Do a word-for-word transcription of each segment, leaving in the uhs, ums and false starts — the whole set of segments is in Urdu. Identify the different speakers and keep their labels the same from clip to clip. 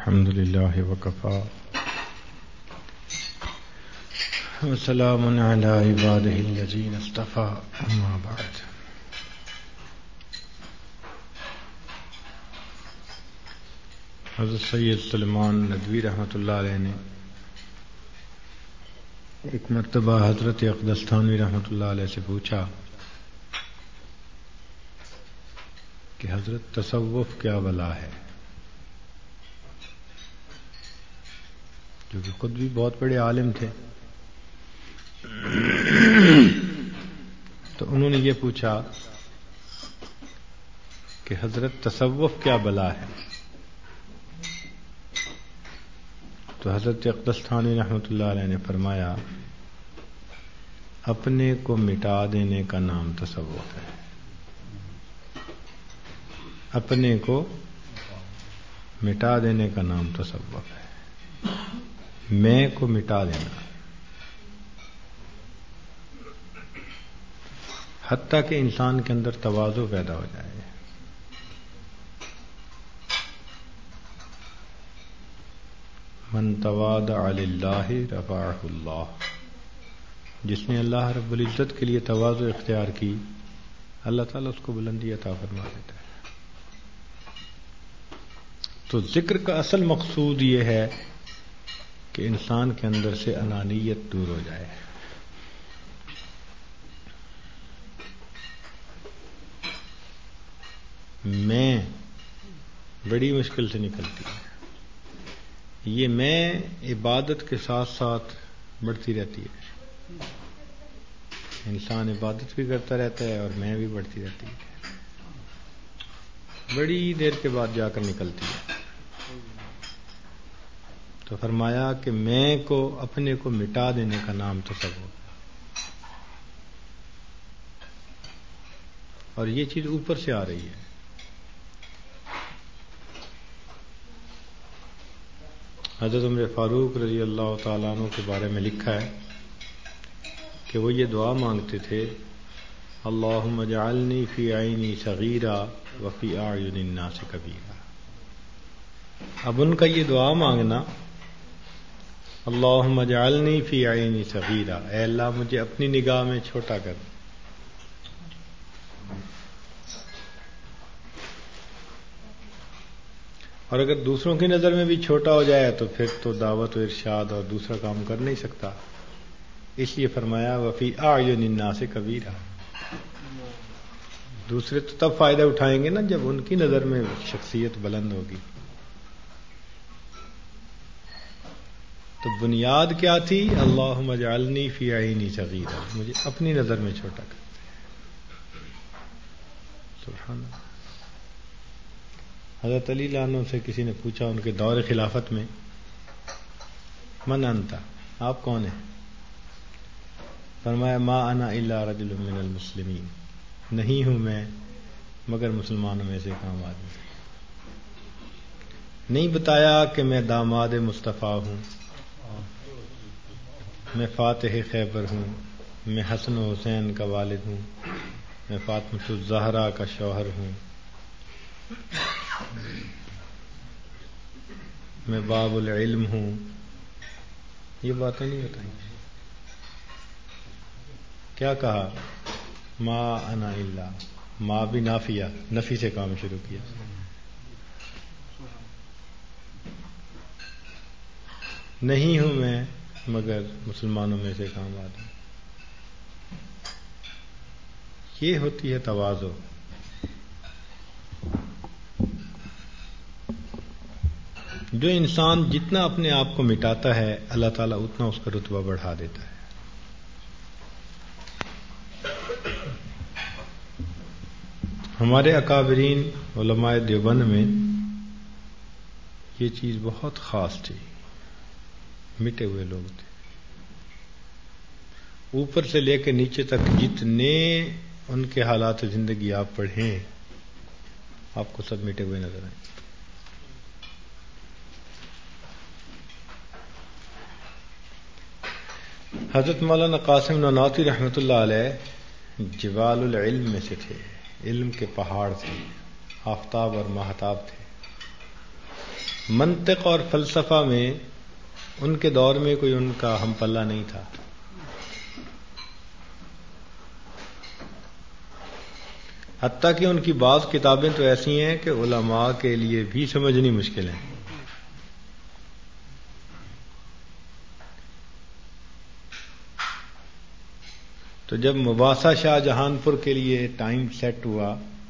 Speaker 1: الحمد لله وكفى وسلام على عباده الذين اصطفى اما بعد. حضرت سید سلیمان ندوی رحمۃ اللہ علیہ نے ایک مرتبہ حضرت اقدس تھانوی رحمۃ اللہ علیہ سے پوچھا کہ حضرت تصوف کیا بلا ہے، جو کہ خود بھی بہت بڑے عالم تھے. تو انہوں نے یہ پوچھا کہ حضرت تصوف کیا بلا ہے. تو حضرت اقدس تھانوی رحمۃ اللہ علیہ نے فرمایا اپنے کو مٹا دینے کا نام تصوف ہے. اپنے کو مٹا دینے کا نام تصوف ہے. میں کو مٹا دینا، حتیٰ کہ انسان کے اندر تواضع پیدا ہو جائے. من تواضع للہ رفعہ اللہ، جس نے اللہ رب العزت کے لیے تواضع اختیار کی اللہ تعالیٰ اس کو بلندی عطا فرما دیتا ہے. تو ذکر کا اصل مقصود یہ ہے کہ انسان کے اندر سے انانیت دور ہو جائے. میں بڑی مشکل سے نکلتی ہے. یہ میں عبادت کے ساتھ ساتھ بڑھتی رہتی ہے. انسان عبادت بھی کرتا رہتا ہے اور میں بھی بڑھتی رہتی ہے. بڑی دیر کے بعد جا کر نکلتی ہے. تو فرمایا کہ میں کو اپنے کو مٹا دینے کا نام تصوف ہے. اور یہ چیز اوپر سے آ رہی ہے. حضرت عمر فاروق رضی اللہ تعالیٰ عنہ کے بارے میں لکھا ہے کہ وہ یہ دعا مانگتے تھے اللہم اجعلنی فی عینی صغیرا وفی اعین الناس کبیرا. اب ان کا یہ دعا مانگنا اللہم اجعلنی فی عینی صغیرا، اے اللہ مجھے اپنی نگاہ میں چھوٹا کر. اور اگر دوسروں کی نظر میں بھی چھوٹا ہو جائے تو پھر تو دعوت و ارشاد اور دوسرا کام کر نہیں سکتا. اس لیے فرمایا وفی اعین الناس کبیرا. دوسرے تو تب فائدہ اٹھائیں گے نا جب ان کی نظر میں شخصیت بلند ہوگی. تو بنیاد کیا تھی؟ اللہم اجعلنی فی عینی صغیرا، مجھے اپنی نظر میں چھوٹا کر. سبحان اللہ. حضرت علی عنہ سے کسی نے پوچھا ان کے دور خلافت میں من انت، آپ کون ہیں؟ فرمایا ما انا الا رجل من المسلمین، نہیں ہوں میں مگر مسلمانوں میں سے ایک عام آدمی. نہیں بتایا کہ میں داماد مصطفیٰ ہوں، میں فاتح خیبر ہوں، میں حسن و حسین کا والد ہوں، میں فاطمہ الزہرا کا شوہر ہوں، میں باب العلم ہوں. یہ باتیں نہیں بتائیں. کیا کہا؟ ما انا الا، ما بھی نافیہ، نفی سے کام شروع کیا. نہیں ہوں میں مگر مسلمانوں میں سے کام آدمی. یہ ہوتی ہے تواضع. جو انسان جتنا اپنے آپ کو مٹاتا ہے اللہ تعالیٰ اتنا اس کا رتبہ بڑھا دیتا ہے. ہمارے اکابرین علماء دیوبند میں یہ چیز بہت خاص تھی. مٹے ہوئے لوگ تھے. اوپر سے لے کے نیچے تک جتنے ان کے حالات زندگی آپ پڑھیں آپ کو سب مٹے ہوئے نظر آئیں. حضرت مولانا قاسم نانوتوی رحمۃ اللہ علیہ جبال العلم میں سے تھے. علم کے پہاڑ تھے، آفتاب اور ماہتاب تھے. منطق اور فلسفہ میں ان کے دور میں کوئی ان کا ہم پلہ نہیں تھا. حتیٰ کہ ان کی بعض کتابیں تو ایسی ہیں کہ علماء کے لیے بھی سمجھنی مشکل ہیں. تو جب مباحثہ شاہ جہان پور کے لیے ٹائم سیٹ ہوا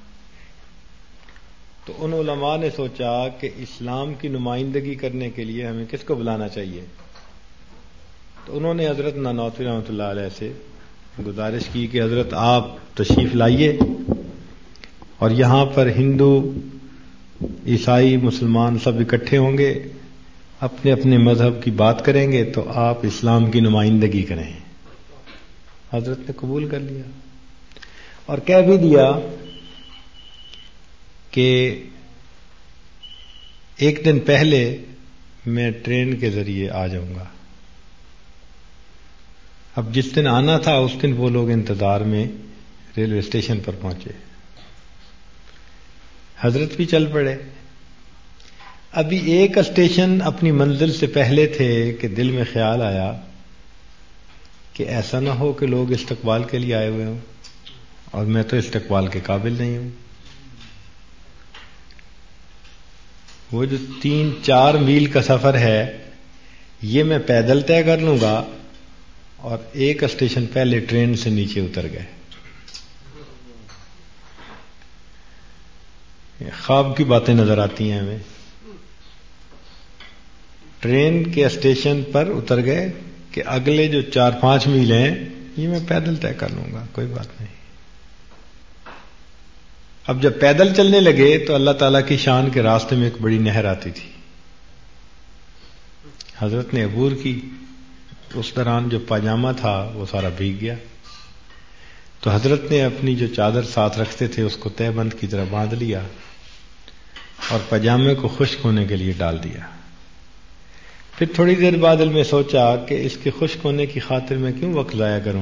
Speaker 1: تو ان علماء نے سوچا کہ اسلام کی نمائندگی کرنے کے لیے ہمیں کس کو بلانا چاہیے. تو انہوں نے حضرت نانوتوی رحمۃ اللہ علیہ سے گزارش کی کہ حضرت آپ تشریف لائیے اور یہاں پر ہندو عیسائی مسلمان سب اکٹھے ہوں گے، اپنے اپنے مذہب کی بات کریں گے، تو آپ اسلام کی نمائندگی کریں. حضرت نے قبول کر لیا اور کہہ بھی دیا کہ ایک دن پہلے میں ٹرین کے ذریعے آ جاؤں گا. اب جس دن آنا تھا اس دن وہ لوگ انتظار میں ریلوے اسٹیشن پر پہنچے. حضرت بھی چل پڑے. ابھی ایک اسٹیشن اپنی منزل سے پہلے تھے کہ دل میں خیال آیا کہ ایسا نہ ہو کہ لوگ استقبال کے لیے آئے ہوئے ہوں اور میں تو استقبال کے قابل نہیں ہوں. وہ جو تین چار میل کا سفر ہے یہ میں پیدل طے کر لوں گا، اور ایک اسٹیشن پہلے ٹرین سے نیچے اتر گئے. خواب کی باتیں نظر آتی ہیں ہمیں. ٹرین کے اسٹیشن پر اتر گئے کہ اگلے جو چار پانچ میل ہیں یہ میں پیدل طے کر لوں گا، کوئی بات نہیں. اب جب پیدل چلنے لگے تو اللہ تعالیٰ کی شان کے راستے میں ایک بڑی نہر آتی تھی. حضرت نے عبور کی. اس دوران جو پاجامہ تھا وہ سارا بھیگ گیا، تو حضرت نے اپنی جو چادر ساتھ رکھتے تھے اس کو تہ بند کی طرح باندھ لیا اور پاجامے کو خشک ہونے کے لیے ڈال دیا. پھر تھوڑی دیر بعد دل میں سوچا کہ اس کے خشک ہونے کی خاطر میں کیوں وقت ضائع کروں.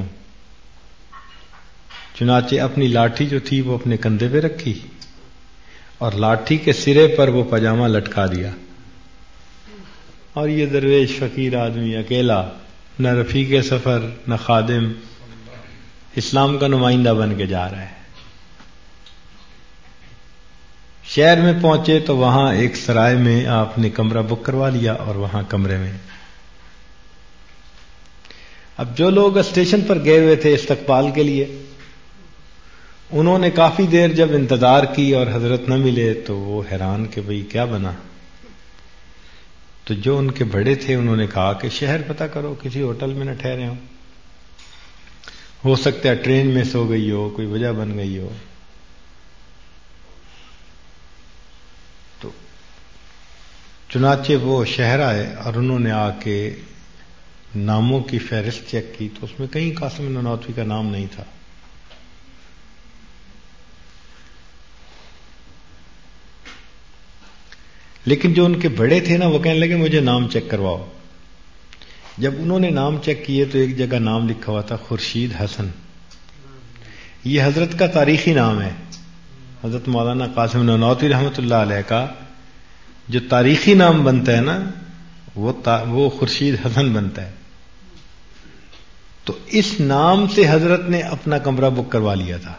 Speaker 1: چنانچہ اپنی لاٹھی جو تھی وہ اپنے کندھے پہ رکھی اور لاٹھی کے سرے پر وہ پاجامہ لٹکا دیا. اور یہ درویش فقیر آدمی اکیلا، نہ رفیق سفر نہ خادم، اسلام کا نمائندہ بن کے جا رہا ہے. شہر میں پہنچے تو وہاں ایک سرائے میں آپ نے کمرہ بک کروا لیا اور وہاں کمرے میں اب جو لوگ اسٹیشن پر گئے ہوئے تھے استقبال کے لیے انہوں نے کافی دیر جب انتظار کی اور حضرت نہ ملے تو وہ حیران کہ بھئی کیا بنا. تو جو ان کے بڑے تھے انہوں نے کہا کہ شہر پتہ کرو، کسی ہوٹل میں نہ ٹھہرے ہوں، ہو سکتا ہے ٹرین میں سو گئی ہو، کوئی وجہ بن گئی ہو. تو چنانچہ وہ شہر آئے اور انہوں نے آ کے ناموں کی فہرست چیک کی تو اس میں کہیں قاسم نانوتوی کا نام نہیں تھا. لیکن جو ان کے بڑے تھے نا وہ کہنے لگے مجھے نام چیک کرواؤ. جب انہوں نے نام چیک کیے تو ایک جگہ نام لکھا ہوا تھا خورشید حسن. یہ حضرت کا تاریخی نام ہے. حضرت مولانا قاسم نانوتوی رحمۃ اللہ علیہ کا جو تاریخی نام بنتا ہے نا وہ تا وہ خورشید حسن بنتا ہے. تو اس نام سے حضرت نے اپنا کمرہ بک کروا لیا تھا.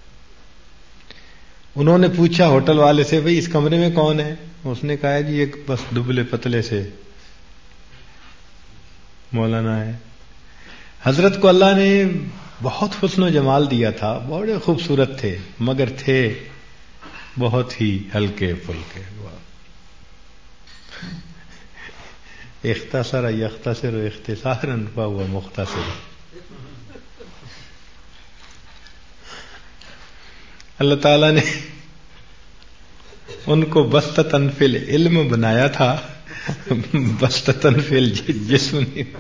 Speaker 1: انہوں نے پوچھا ہوٹل والے سے بھئی اس کمرے میں کون ہے؟ اس نے کہا جی ایک بس دبلے پتلے سے مولانا ہے. حضرت کو اللہ نے بہت حسن و جمال دیا تھا، بڑے خوبصورت تھے مگر تھے بہت ہی ہلکے پھلکے. اختصر یختصر اختصارا فهو مختصر. اللہ تعالیٰ نے ان کو بسطتاً فی العلم بنایا تھا، بسطتاً فی الجسم نہیں.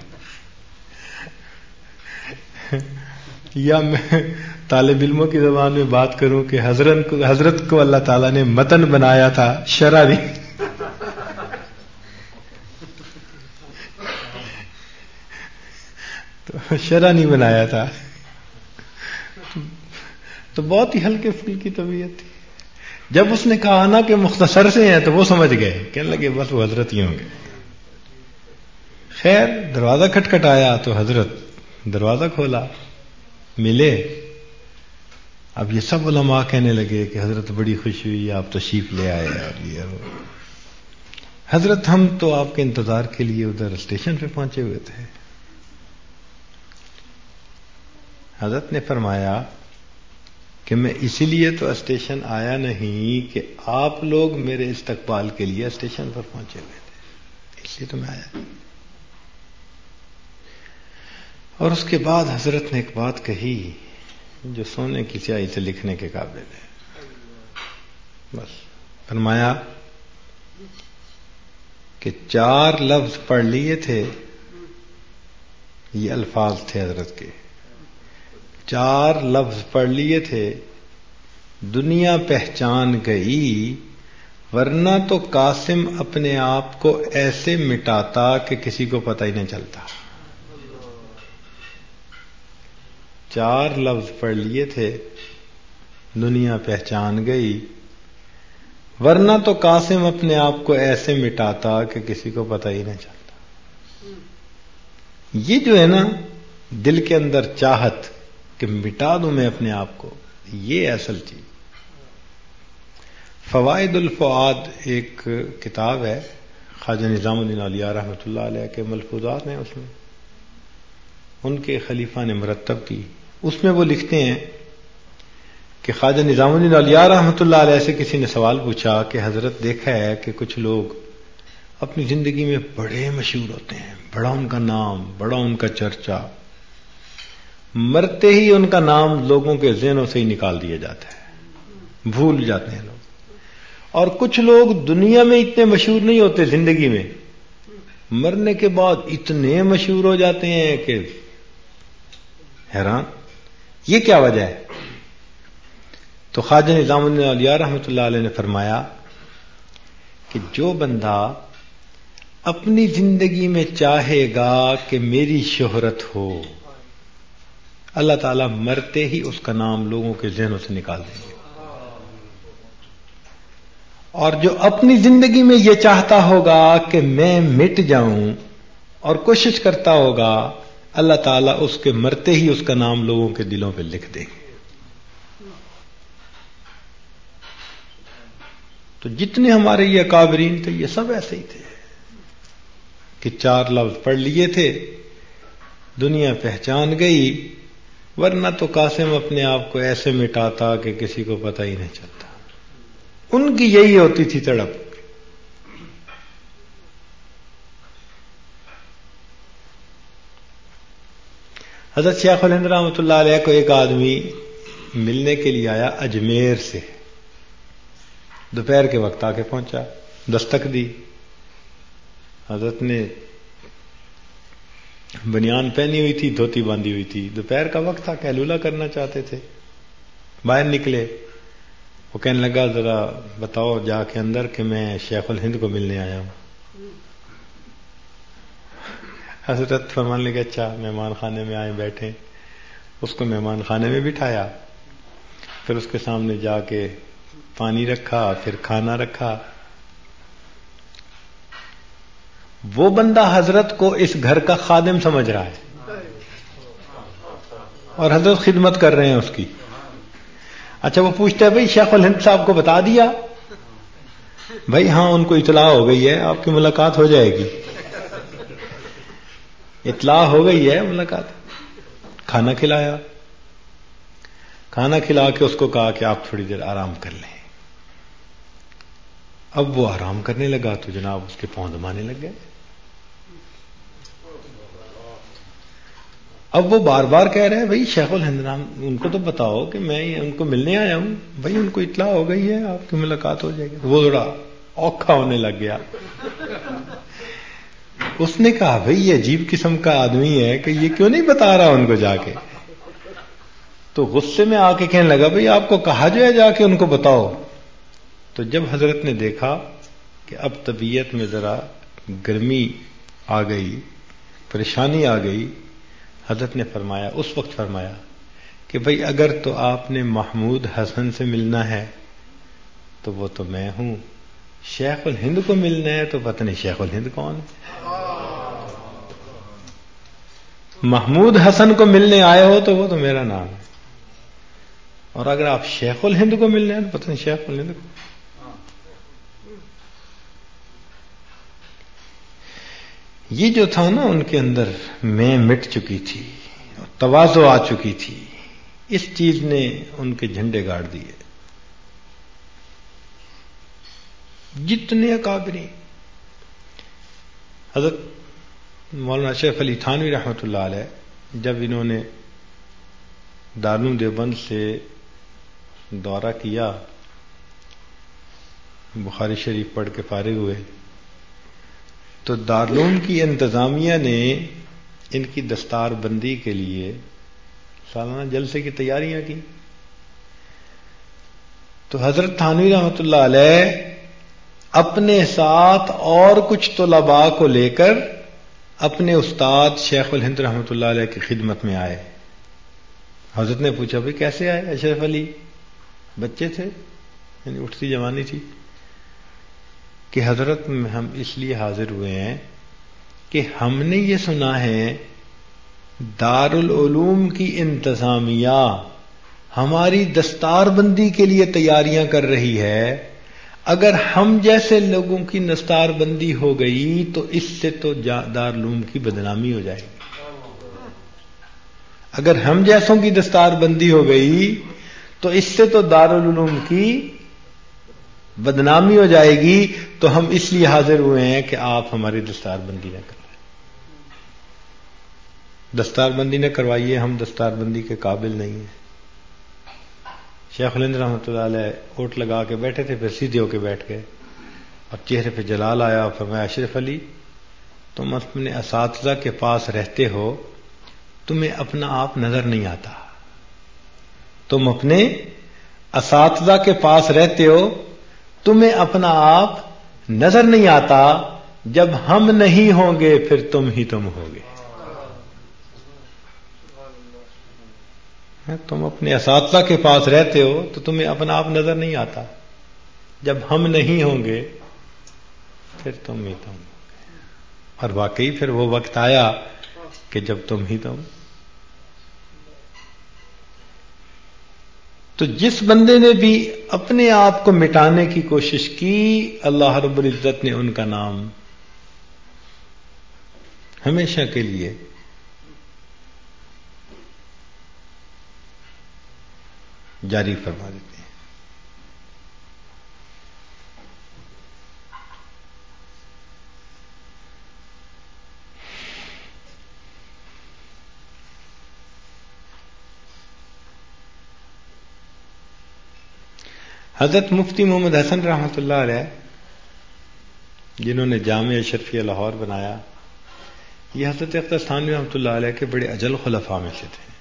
Speaker 1: یا میں طالب علموں کی زبان میں بات کروں کہ حضرت کو حضرت کو اللہ تعالیٰ نے متن بنایا تھا، شرع نہیں. تو شرع نہیں بنایا تھا. تو بہت ہی ہلکے پھلکی طبیعت تھی. جب اس نے کہا نا کہ مختصر سے ہیں تو وہ سمجھ گئے، کہنے لگے بس وہ حضرت ہی ہوں گے۔ خیر دروازہ کھٹکھٹایا تو حضرت دروازہ کھولا، ملے۔ اب یہ سب علماء کہنے لگے کہ حضرت بڑی خوشی ہوئی، آپ تشریف لے آئے اور یہ وہ۔ حضرت ہم تو آپ کے انتظار کے لیے ادھر اسٹیشن پہ پہنچے ہوئے تھے۔ حضرت نے فرمایا کہ میں اسی لیے تو اسٹیشن آیا نہیں کہ آپ لوگ میرے استقبال کے لیے اسٹیشن پر پہنچے ہوئے تھے، اس لیے تو میں آیا۔ اور اس کے بعد حضرت نے ایک بات کہی جو سونے کی سیاہی سے لکھنے کے قابل ہے۔ بس فرمایا کہ چار لفظ پڑھ لیے تھے، یہ الفاظ تھے حضرت کے، چار لفظ پڑھ لیے تھے، دنیا پہچان گئی، ورنہ تو قاسم اپنے آپ کو ایسے مٹاتا کہ کسی کو پتہ ہی نہیں چلتا۔ چار لفظ پڑھ لیے تھے، دنیا پہچان گئی، ورنہ تو قاسم اپنے آپ کو ایسے مٹاتا کہ کسی کو پتہ ہی نہیں چلتا۔ یہ جو ہے نا دل کے اندر چاہت کہ مٹا دوں میں اپنے آپ کو، یہ اصل چیز۔ فوائد الفؤاد ایک کتاب ہے، خواجہ نظام الدین اولیاء رحمۃ اللہ علیہ کے ملفوظات ہیں، اس میں ان کے خلیفہ نے مرتب کی۔ اس میں وہ لکھتے ہیں کہ خواجہ نظام الدین اولیاء رحمۃ اللہ علیہ سے کسی نے سوال پوچھا کہ حضرت دیکھا ہے کہ کچھ لوگ اپنی زندگی میں بڑے مشہور ہوتے ہیں، بڑا ان کا نام، بڑا ان کا چرچا، مرتے ہی ان کا نام لوگوں کے ذہنوں سے ہی نکال دیا جاتا ہے، بھول جاتے ہیں لوگ۔ اور کچھ لوگ دنیا میں اتنے مشہور نہیں ہوتے، زندگی میں مرنے کے بعد اتنے مشہور ہو جاتے ہیں کہ حیران، یہ کیا وجہ ہے؟ تو خواجہ نظام الدین اولیاء رحمۃ اللہ علیہ نے فرمایا کہ جو بندہ اپنی زندگی میں چاہے گا کہ میری شہرت ہو، اللہ تعالیٰ مرتے ہی اس کا نام لوگوں کے ذہنوں سے نکال دیں گے۔ اور جو اپنی زندگی میں یہ چاہتا ہوگا کہ میں مٹ جاؤں اور کوشش کرتا ہوگا، اللہ تعالیٰ اس کے مرتے ہی اس کا نام لوگوں کے دلوں پہ لکھ دیں گے۔ تو جتنے ہمارے یہ اکابرین تھے یہ سب ایسے ہی تھے کہ چار لفظ پڑھ لیے تھے، دنیا پہچان گئی، ورنہ تو قاسم اپنے آپ کو ایسے مٹاتا کہ کسی کو پتہ ہی نہیں چلتا۔ ان کی یہی ہوتی تھی تڑپ۔ حضرت شیخ الہند رحمۃ اللہ علیہ کو ایک آدمی ملنے کے لیے آیا اجمیر سے، دوپہر کے وقت آ کے پہنچا، دستک دی۔ حضرت نے بنیان پہنی ہوئی تھی، دھوتی باندھی ہوئی تھی، دوپہر کا وقت تھا، قیلولہ کرنا چاہتے تھے۔ باہر نکلے، وہ کہنے لگا ذرا بتاؤ جا کے اندر کہ میں شیخ الہند کو ملنے آیا ہوں۔ حضرت فرمان لگا اچھا، مہمان خانے میں آئے بیٹھے، اس کو مہمان خانے میں بٹھایا، پھر اس کے سامنے جا کے پانی رکھا، پھر کھانا رکھا۔ وہ بندہ حضرت کو اس گھر کا خادم سمجھ رہا ہے اور حضرت خدمت کر رہے ہیں اس کی۔ اچھا وہ پوچھتا ہے بھائی شیخ الہند صاحب کو بتا دیا؟ بھائی ہاں ان کو اطلاع ہو گئی ہے، آپ کی ملاقات ہو جائے گی۔ اطلاع ہو گئی ہے، ملاقات۔ کھانا کھلایا، کھانا کھلا کے اس کو کہا کہ آپ تھوڑی دیر آرام کر لیں۔ اب وہ آرام کرنے لگا تو جناب اس کے پاؤں دبانے لگ گئے۔ اب وہ بار بار کہہ رہے ہیں بھائی شیخ الہند نام ان کو تو بتاؤ کہ میں ان کو ملنے آیا ہوں، بھائی ان کو اطلاع ہو گئی ہے، آپ کی ملاقات ہو جائے گی۔ وہ تھوڑا اوکھا ہونے لگ گیا۔ اس نے کہا بھائی یہ عجیب قسم کا آدمی ہے کہ یہ کیوں نہیں بتا رہا ان کو جا کے؟ تو غصے میں آ کے کہنے لگا بھائی آپ کو کہا جو ہے جا کے ان کو بتاؤ۔ تو جب حضرت نے دیکھا کہ اب طبیعت میں ذرا گرمی آ گئی، پریشانی آ گئی، حضرت نے فرمایا، اس وقت فرمایا کہ بھئی اگر تو آپ نے محمود حسن سے ملنا ہے تو وہ تو میں ہوں. شیخ الہند کو ملنا ہے تو پتہ نہیں شیخ الہند کون ہے. محمود حسن کو ملنے آئے ہو تو وہ تو میرا نام ہے. اور اگر آپ شیخ الہند کو ملنے ہیں تو پتہ نہیں شیخ الہند کو. یہ جو تھا نا ان کے اندر میں مٹ چکی تھی، تواضع آ چکی تھی، اس چیز نے ان کے جھنڈے گاڑ دیے. جتنے اکابرین، حضرت مولانا اشرف علی تھانوی رحمۃ اللہ علیہ جب انہوں نے دارالعلوم دیوبند سے دورہ کیا، بخاری شریف پڑھ کے فارغ ہوئے، تو دارالعلوم کی انتظامیہ نے ان کی دستار بندی کے لیے سالانہ جلسے کی تیاریاں کی. تو حضرت تھانوی رحمۃ اللہ علیہ اپنے ساتھ اور کچھ طلباء کو لے کر اپنے استاد شیخ الہند رحمۃ اللہ علیہ کی خدمت میں آئے. حضرت نے پوچھا بھائی کیسے آئے؟ اشرف علی بچے تھے، یعنی اٹھتی جوانی تھی، کہ حضرت ہم اس لیے حاضر ہوئے ہیں کہ ہم نے یہ سنا ہے دارالعلوم کی انتظامیہ ہماری دستار بندی کے لیے تیاریاں کر رہی ہے. اگر ہم جیسے لوگوں کی دستار بندی ہو گئی تو اس سے تو دارالعلوم کی بدنامی ہو جائے گی. اگر ہم جیسوں کی دستار بندی ہو گئی تو اس سے تو دارالعلوم کی بدنامی ہو جائے گی. تو ہم اس لیے حاضر ہوئے ہیں کہ آپ ہماری دستار بندی نہ کروائیں. دستار بندی نہ کروائیے، ہم دستار بندی کے قابل نہیں ہیں. شیخ الہند رحمۃ اللہ علیہ اوٹ لگا کے بیٹھے تھے، پھر سیدھے ہو کے بیٹھ گئے اور چہرے پہ جلال آیا اور فرمایا اشرف علی تم اپنے اساتذہ کے پاس رہتے ہو، تمہیں اپنا آپ نظر نہیں آتا. تم اپنے اساتذہ کے پاس رہتے ہو، تمہیں اپنا آپ نظر نہیں آتا. جب ہم نہیں ہوں گے پھر تم ہی تم ہوگے. تم اپنے اساتذہ کے پاس رہتے ہو تو تمہیں اپنا آپ نظر نہیں آتا. جب ہم نہیں ہوں گے پھر تم ہی تم ہوگے. اور واقعی پھر وہ وقت آیا کہ جب تم ہی تم. تو جس بندے نے بھی اپنے آپ کو مٹانے کی کوشش کی، اللہ رب العزت نے ان کا نام ہمیشہ کے لیے جاری فرما دیتے ہیں. حضرت مفتی محمد حسن رحمۃ اللہ علیہ جنہوں نے جامع اشرفیہ لاہور بنایا، یہ حضرت اقدس تھانوی رحمۃ اللہ علیہ کے بڑے اجل خلفاء میں سے تھے.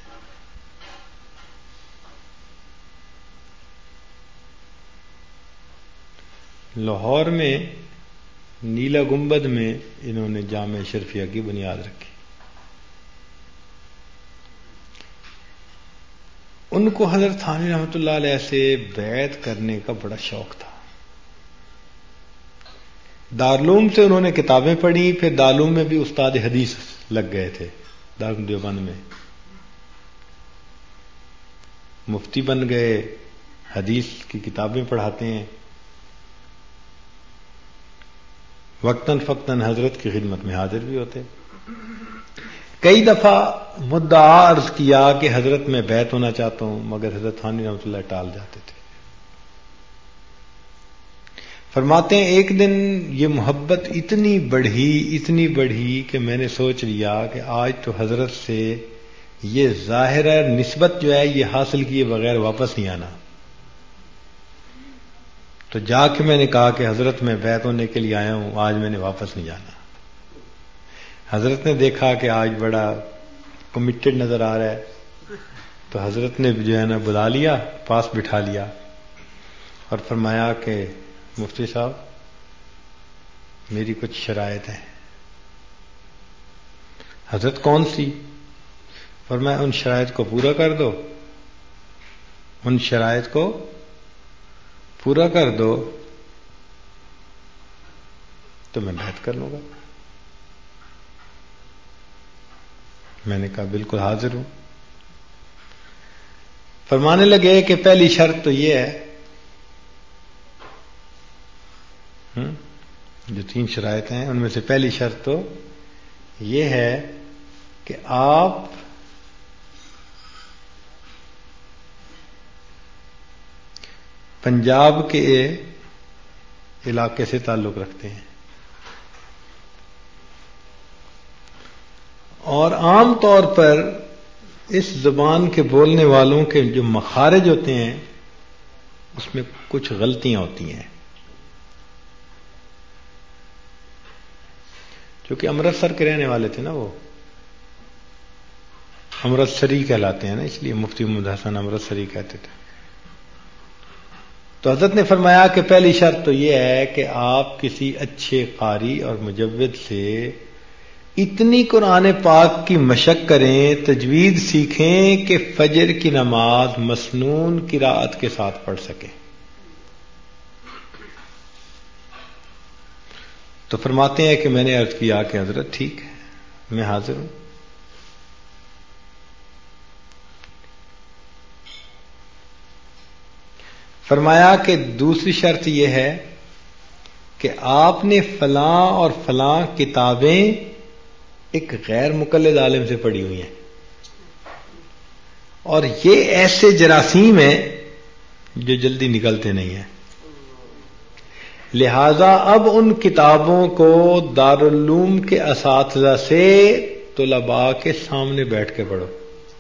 Speaker 1: لاہور میں نیلا گنبد میں انہوں نے جامع اشرفیہ کی بنیاد رکھی. ان کو حضرت تھانوی رحمۃ اللہ علیہ سے بیعت کرنے کا بڑا شوق تھا. دارالعلوم سے انہوں نے کتابیں پڑھی، پھر دارالعلوم میں بھی استاد حدیث لگ گئے تھے. دارالعلوم دیوبند میں مفتی بن گئے، حدیث کی کتابیں پڑھاتے ہیں. وقتاً فقتاً حضرت کی خدمت میں حاضر بھی ہوتے. کئی دفعہ مدعا عرض کیا کہ حضرت میں بیعت ہونا چاہتا ہوں، مگر حضرت تھانوی رحمۃ اللہ ٹال جاتے تھے. فرماتے ہیں ایک دن یہ محبت اتنی بڑھی اتنی بڑھی کہ میں نے سوچ لیا کہ آج تو حضرت سے یہ ظاہرہ نسبت جو ہے یہ حاصل کیے بغیر واپس نہیں آنا. تو جا کے میں نے کہا کہ حضرت میں بیعت ہونے کے لیے آیا ہوں، آج میں نے واپس نہیں جانا. حضرت نے دیکھا کہ آج بڑا کمیٹڈ نظر آ رہا ہے، تو حضرت نے جو ہے نا بلا لیا، پاس بٹھا لیا اور فرمایا کہ مفتی صاحب میری کچھ شرائط ہیں. حضرت کون سی؟ فرمایا ان شرائط کو پورا کر دو، ان شرائط کو پورا کر دو تو میں بیعت کر لوں گا. میں نے کہا بالکل حاضر ہوں. فرمانے لگے کہ پہلی شرط تو یہ ہے، جو تین شرائط ہیں ان میں سے پہلی شرط تو یہ ہے کہ آپ پنجاب کے علاقے سے تعلق رکھتے ہیں، اور عام طور پر اس زبان کے بولنے والوں کے جو مخارج ہوتے ہیں اس میں کچھ غلطیاں ہوتی ہیں. کیونکہ امرتسر کے رہنے والے تھے نا، وہ امرتسری کہلاتے ہیں نا، اس لیے مفتی محمد حسن امرتسری کہتے تھے. تو حضرت نے فرمایا کہ پہلی شرط تو یہ ہے کہ آپ کسی اچھے قاری اور مجود سے اتنی قرآن پاک کی مشق کریں، تجوید سیکھیں کہ فجر کی نماز مسنون قرات کے ساتھ پڑھ سکیں. تو فرماتے ہیں کہ میں نے عرض کیا کہ حضرت ٹھیک ہے، میں حاضر ہوں. فرمایا کہ دوسری شرط یہ ہے کہ آپ نے فلاں اور فلاں کتابیں ایک غیر مقلد عالم سے پڑھی ہوئی ہیں، اور یہ ایسے جراثیم ہیں جو جلدی نکلتے نہیں ہیں، لہذا اب ان کتابوں کو دارالعلوم کے اساتذہ سے طلباء کے سامنے بیٹھ کے پڑھو.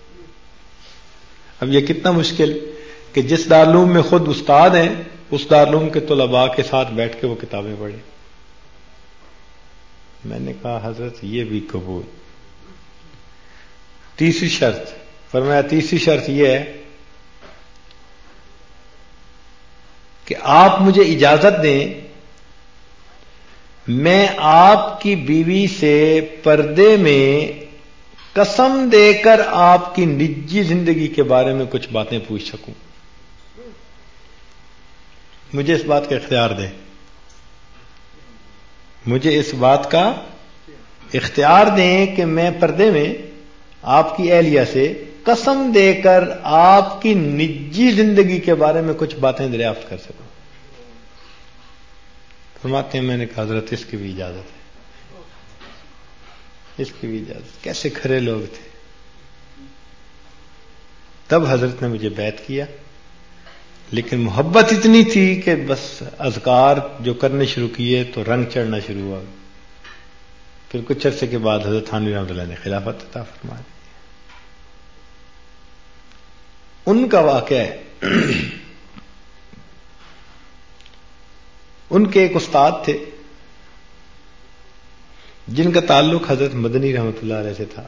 Speaker 1: اب یہ کتنا مشکل کہ جس دارالعلوم میں خود استاد ہیں اس دارالعلوم کے طلباء کے ساتھ بیٹھ کے وہ کتابیں پڑھیں. میں نے کہا حضرت یہ بھی قبول. تیسری شرط فرمایا تیسری شرط یہ ہے کہ آپ مجھے اجازت دیں میں آپ کی بیوی سے پردے میں قسم دے کر آپ کی نجی زندگی کے بارے میں کچھ باتیں پوچھ سکوں. مجھے اس بات کا اختیار دیں، مجھے اس بات کا اختیار دیں کہ میں پردے میں آپ کی اہلیہ سے قسم دے کر آپ کی نجی زندگی کے بارے میں کچھ باتیں دریافت کر سکوں. فرماتے ہیں میں نے کہا حضرت اس کی بھی اجازت ہے، اس کی بھی اجازت. کیسے کھرے لوگ تھے. تب حضرت نے مجھے بیعت کیا، لیکن محبت اتنی تھی کہ بس اذکار جو کرنے شروع کیے تو رنگ چڑھنا شروع ہوا. پھر کچھ عرصے کے بعد حضرت تھانوی رحمۃ اللہ نے خلافت عطا فرمائی. ان کا واقعہ ہے، ان کے ایک استاد تھے جن کا تعلق حضرت مدنی رحمۃ اللہ علیہ سے تھا.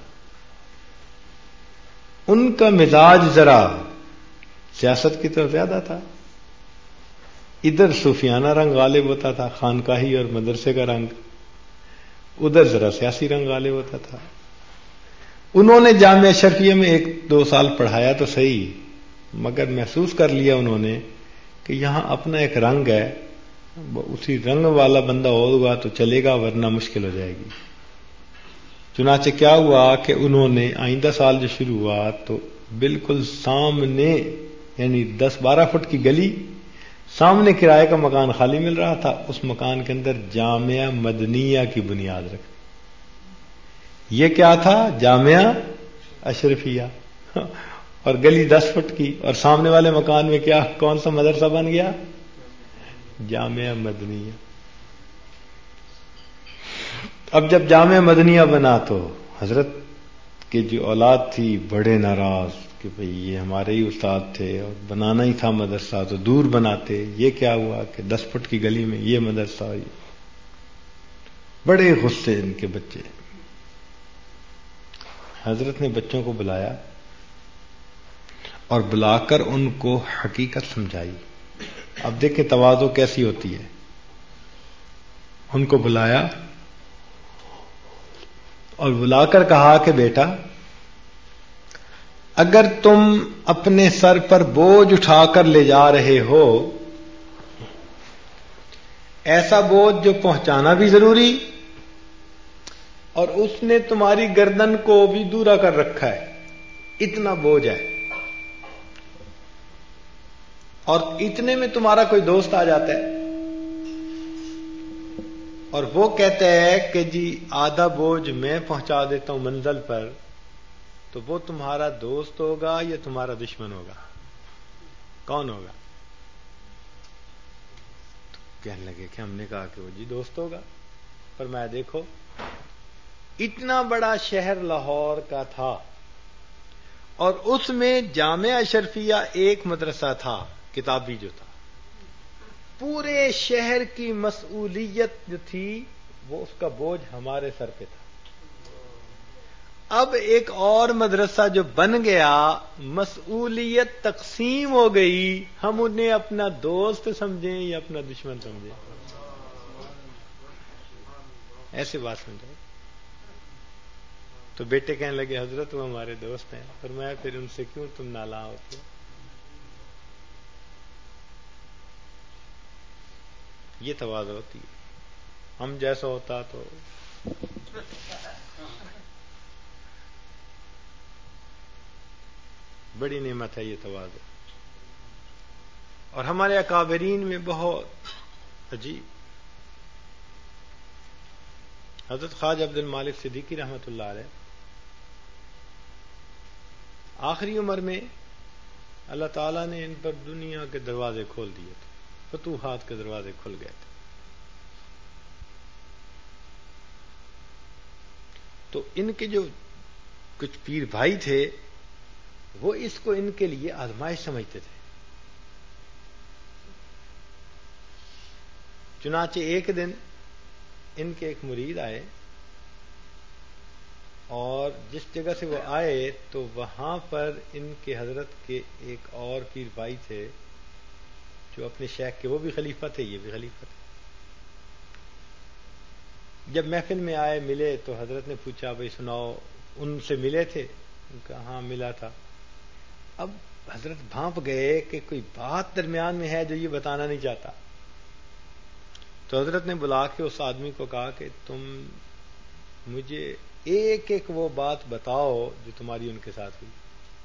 Speaker 1: ان کا مزاج ذرا سیاست کی طرف زیادہ تھا. ادھر صوفیانہ رنگ غالب ہوتا تھا، خانقاہی اور مدرسے کا رنگ، ادھر ذرا سیاسی رنگ غالب ہوتا تھا. انہوں نے جامعہ اشرفیہ میں ایک دو سال پڑھایا تو صحیح، مگر محسوس کر لیا انہوں نے کہ یہاں اپنا ایک رنگ ہے، اسی رنگ والا بندہ ہوگا تو چلے گا ورنہ مشکل ہو جائے گی. چنانچہ کیا ہوا کہ انہوں نے آئندہ سال جو شروع ہوا تو بالکل سامنے، یعنی دس بارہ فٹ کی گلی، سامنے کرائے کا مکان خالی مل رہا تھا، اس مکان کے اندر جامعہ مدنیہ کی بنیاد رکھ. یہ کیا تھا؟ جامعہ اشرفیہ. اور گلی دس فٹ کی، اور سامنے والے مکان میں کیا کون سا مدرسہ بن گیا؟ جامعہ مدنیہ. اب جب جامعہ مدنیہ بنا تو حضرت کی جو اولاد تھی بڑے ناراض کہ بھئی یہ ہمارے ہی استاد تھے اور بنانا ہی تھا مدرسہ تو دور بناتے. یہ کیا ہوا کہ دس فٹ کی گلی میں یہ مدرسہ. بڑے غصے ان کے بچے. حضرت نے بچوں کو بلایا اور بلا کر ان کو حقیقت سمجھائی. اب دیکھیں تواضع کیسی ہوتی ہے. ان کو بلایا اور بلا کر کہا کہ بیٹا اگر تم اپنے سر پر بوجھ اٹھا کر لے جا رہے ہو ایسا بوجھ جو پہنچانا بھی ضروری اور اس نے تمہاری گردن کو بھی دورا کر رکھا ہے، اتنا بوجھ ہے. اور اتنے میں تمہارا کوئی دوست آ جاتا ہے اور وہ کہتا ہے کہ جی آدھا بوجھ میں پہنچا دیتا ہوں منزل پر، تو وہ تمہارا دوست ہوگا یا تمہارا دشمن ہوگا؟ کون ہوگا؟ تو کہنے لگے کہ ہم نے کہا کہ وہ جی دوست ہوگا. پر میں دیکھو اتنا بڑا شہر لاہور کا تھا اور اس میں جامعہ اشرفیہ ایک مدرسہ تھا کتابی جو تھا، پورے شہر کی مسئولیت جو تھی وہ اس کا بوجھ ہمارے سر پہ تھا. اب ایک اور مدرسہ جو بن گیا، مسئولیت تقسیم ہو گئی، ہم انہیں اپنا دوست سمجھیں یا اپنا دشمن سمجھیں؟ ایسے بات سمجھو. تو بیٹے کہنے لگے حضرت وہ ہمارے دوست ہیں. فرمایا پھر ان سے کیوں تم نالاں ہوتے ہو؟ یہ تواضع ہوتی ہے. ہم جیسا ہوتا تو بڑی نعمت ہے یہ تواضع. اور ہمارے اکابرین میں بہت عجیب، حضرت خواجہ عبد المالک صدیقی رحمۃ اللہ علیہ آخری عمر میں اللہ تعالیٰ نے ان پر دنیا کے دروازے کھول دیے تھے، فتوحات کے دروازے کھل گئے تھے. تو ان کے جو کچھ پیر بھائی تھے وہ اس کو ان کے لیے آزمائش سمجھتے تھے. چنانچہ ایک دن ان کے ایک مرید آئے اور جس جگہ سے وہ آئے تو وہاں پر ان کے حضرت کے ایک اور پیر بھائی تھے جو اپنے شیخ کے، وہ بھی خلیفہ تھے یہ بھی خلیفہ تھے. جب محفل میں آئے ملے تو حضرت نے پوچھا بھائی سناؤ، ان سے ملے تھے؟ ان کا ہاں ملا تھا. اب حضرت بھانپ گئے کہ کوئی بات درمیان میں ہے جو یہ بتانا نہیں چاہتا. تو حضرت نے بلا کے اس آدمی کو کہا کہ تم مجھے ایک ایک وہ بات بتاؤ جو تمہاری ان کے ساتھ ہوئی.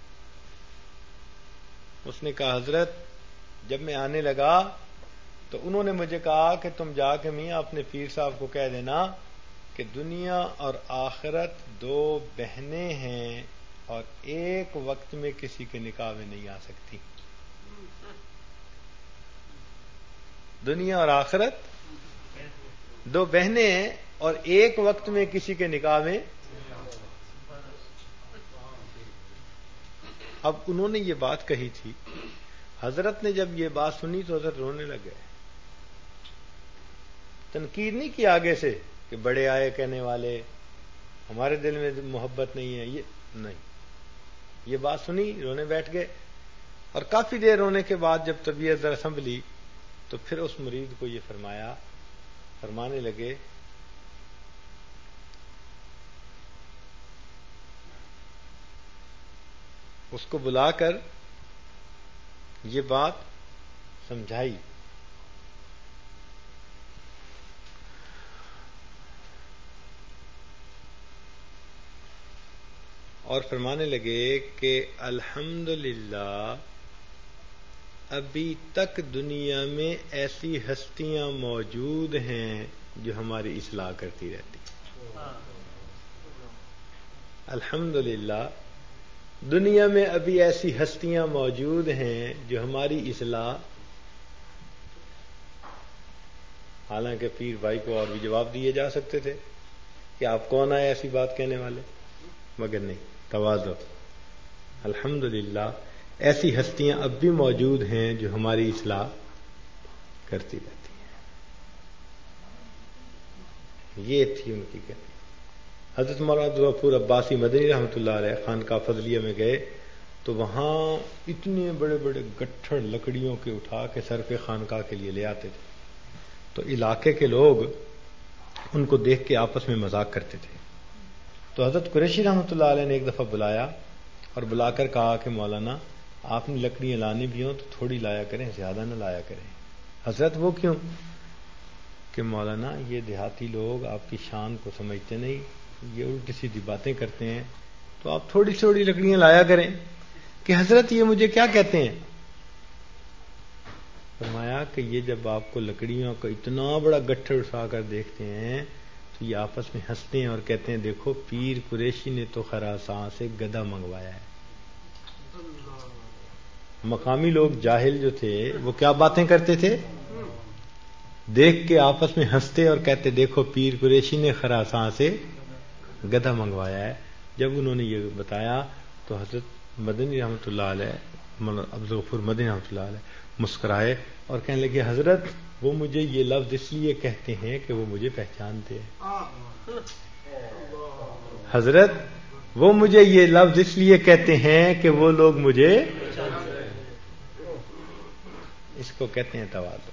Speaker 1: اس نے کہا حضرت جب میں آنے لگا تو انہوں نے مجھے کہا کہ تم جا کے میاں اپنے پیر صاحب کو کہہ دینا کہ دنیا اور آخرت دو بہنیں ہیں اور ایک وقت میں کسی کے نکاح میں نہیں آ سکتی. دنیا اور آخرت دو بہنیں ہیں اور ایک وقت میں کسی کے نکاح میں. اب انہوں نے یہ بات کہی تھی، حضرت نے جب یہ بات سنی تو حضرت رونے لگ گئے. تنقید نہیں کی آگے سے کہ بڑے آئے کہنے والے، ہمارے دل میں محبت نہیں ہے، یہ نہیں. یہ بات سنی رونے بیٹھ گئے اور کافی دیر رونے کے بعد جب طبیعت ذرا سنبھلی تو پھر اس مرید کو یہ فرمایا، فرمانے لگے اس کو بلا کر یہ بات سمجھائی. اور فرمانے لگے کہ الحمدللہ ابھی تک دنیا میں ایسی ہستیاں موجود ہیں جو ہماری اصلاح کرتی رہتی. الحمدللہ دنیا میں ابھی ایسی ہستیاں موجود ہیں جو ہماری اصلاح. حالانکہ پیر بھائی کو اور بھی جواب دیے جا سکتے تھے کہ آپ کون آئے ایسی بات کہنے والے، مگر نہیں، تواضع. الحمدللہ ایسی ہستیاں اب بھی موجود ہیں جو ہماری اصلاح کرتی رہتی ہیں. یہ تھی ان کی کہانی. حضرت مولانا عبدالغفور عباسی مدنی رحمۃ اللہ علیہ خانقاہ فضلیہ میں گئے تو وہاں اتنے بڑے بڑے گٹھڑ لکڑیوں کے اٹھا کے سر پہ خانقاہ کے لیے لے آتے تھے. تو علاقے کے لوگ ان کو دیکھ کے آپس میں مذاق کرتے تھے. تو حضرت قریشی رحمۃ اللہ علیہ نے ایک دفعہ بلایا اور بلا کر کہا کہ مولانا آپ نے لکڑیاں لانی بھی ہوں تو تھوڑی لایا کریں، زیادہ نہ لایا کریں. حضرت وہ کیوں؟ کہ مولانا یہ دیہاتی لوگ آپ کی شان کو سمجھتے نہیں, یہ الٹی سیدھی باتیں کرتے ہیں, تو آپ تھوڑی تھوڑی لکڑیاں لایا کریں. کہ حضرت یہ مجھے کیا کہتے ہیں؟ فرمایا کہ یہ جب آپ کو لکڑیوں کا اتنا بڑا گٹھڑ اٹھا کر دیکھتے ہیں تو یہ آپس میں ہنستے ہیں اور کہتے ہیں دیکھو پیر قریشی نے تو خراساں سے گدھا منگوایا ہے. مقامی لوگ جاہل جو تھے وہ کیا باتیں کرتے تھے؟ دیکھ کے آپس میں ہنستے اور کہتے دیکھو پیر قریشی نے خراساں سے گدھا منگوایا ہے. جب انہوں نے یہ بتایا تو حضرت مدنی رحمۃ اللہ علیہ عبدالغفور مدنی رحمۃ اللہ علیہ مسکرائے اور کہنے لگے حضرت وہ مجھے یہ لفظ اس لیے کہتے ہیں کہ وہ مجھے پہچانتے ہیں. حضرت وہ مجھے یہ لفظ اس لیے کہتے ہیں کہ وہ لوگ مجھے, اس کو کہتے ہیں تواضع.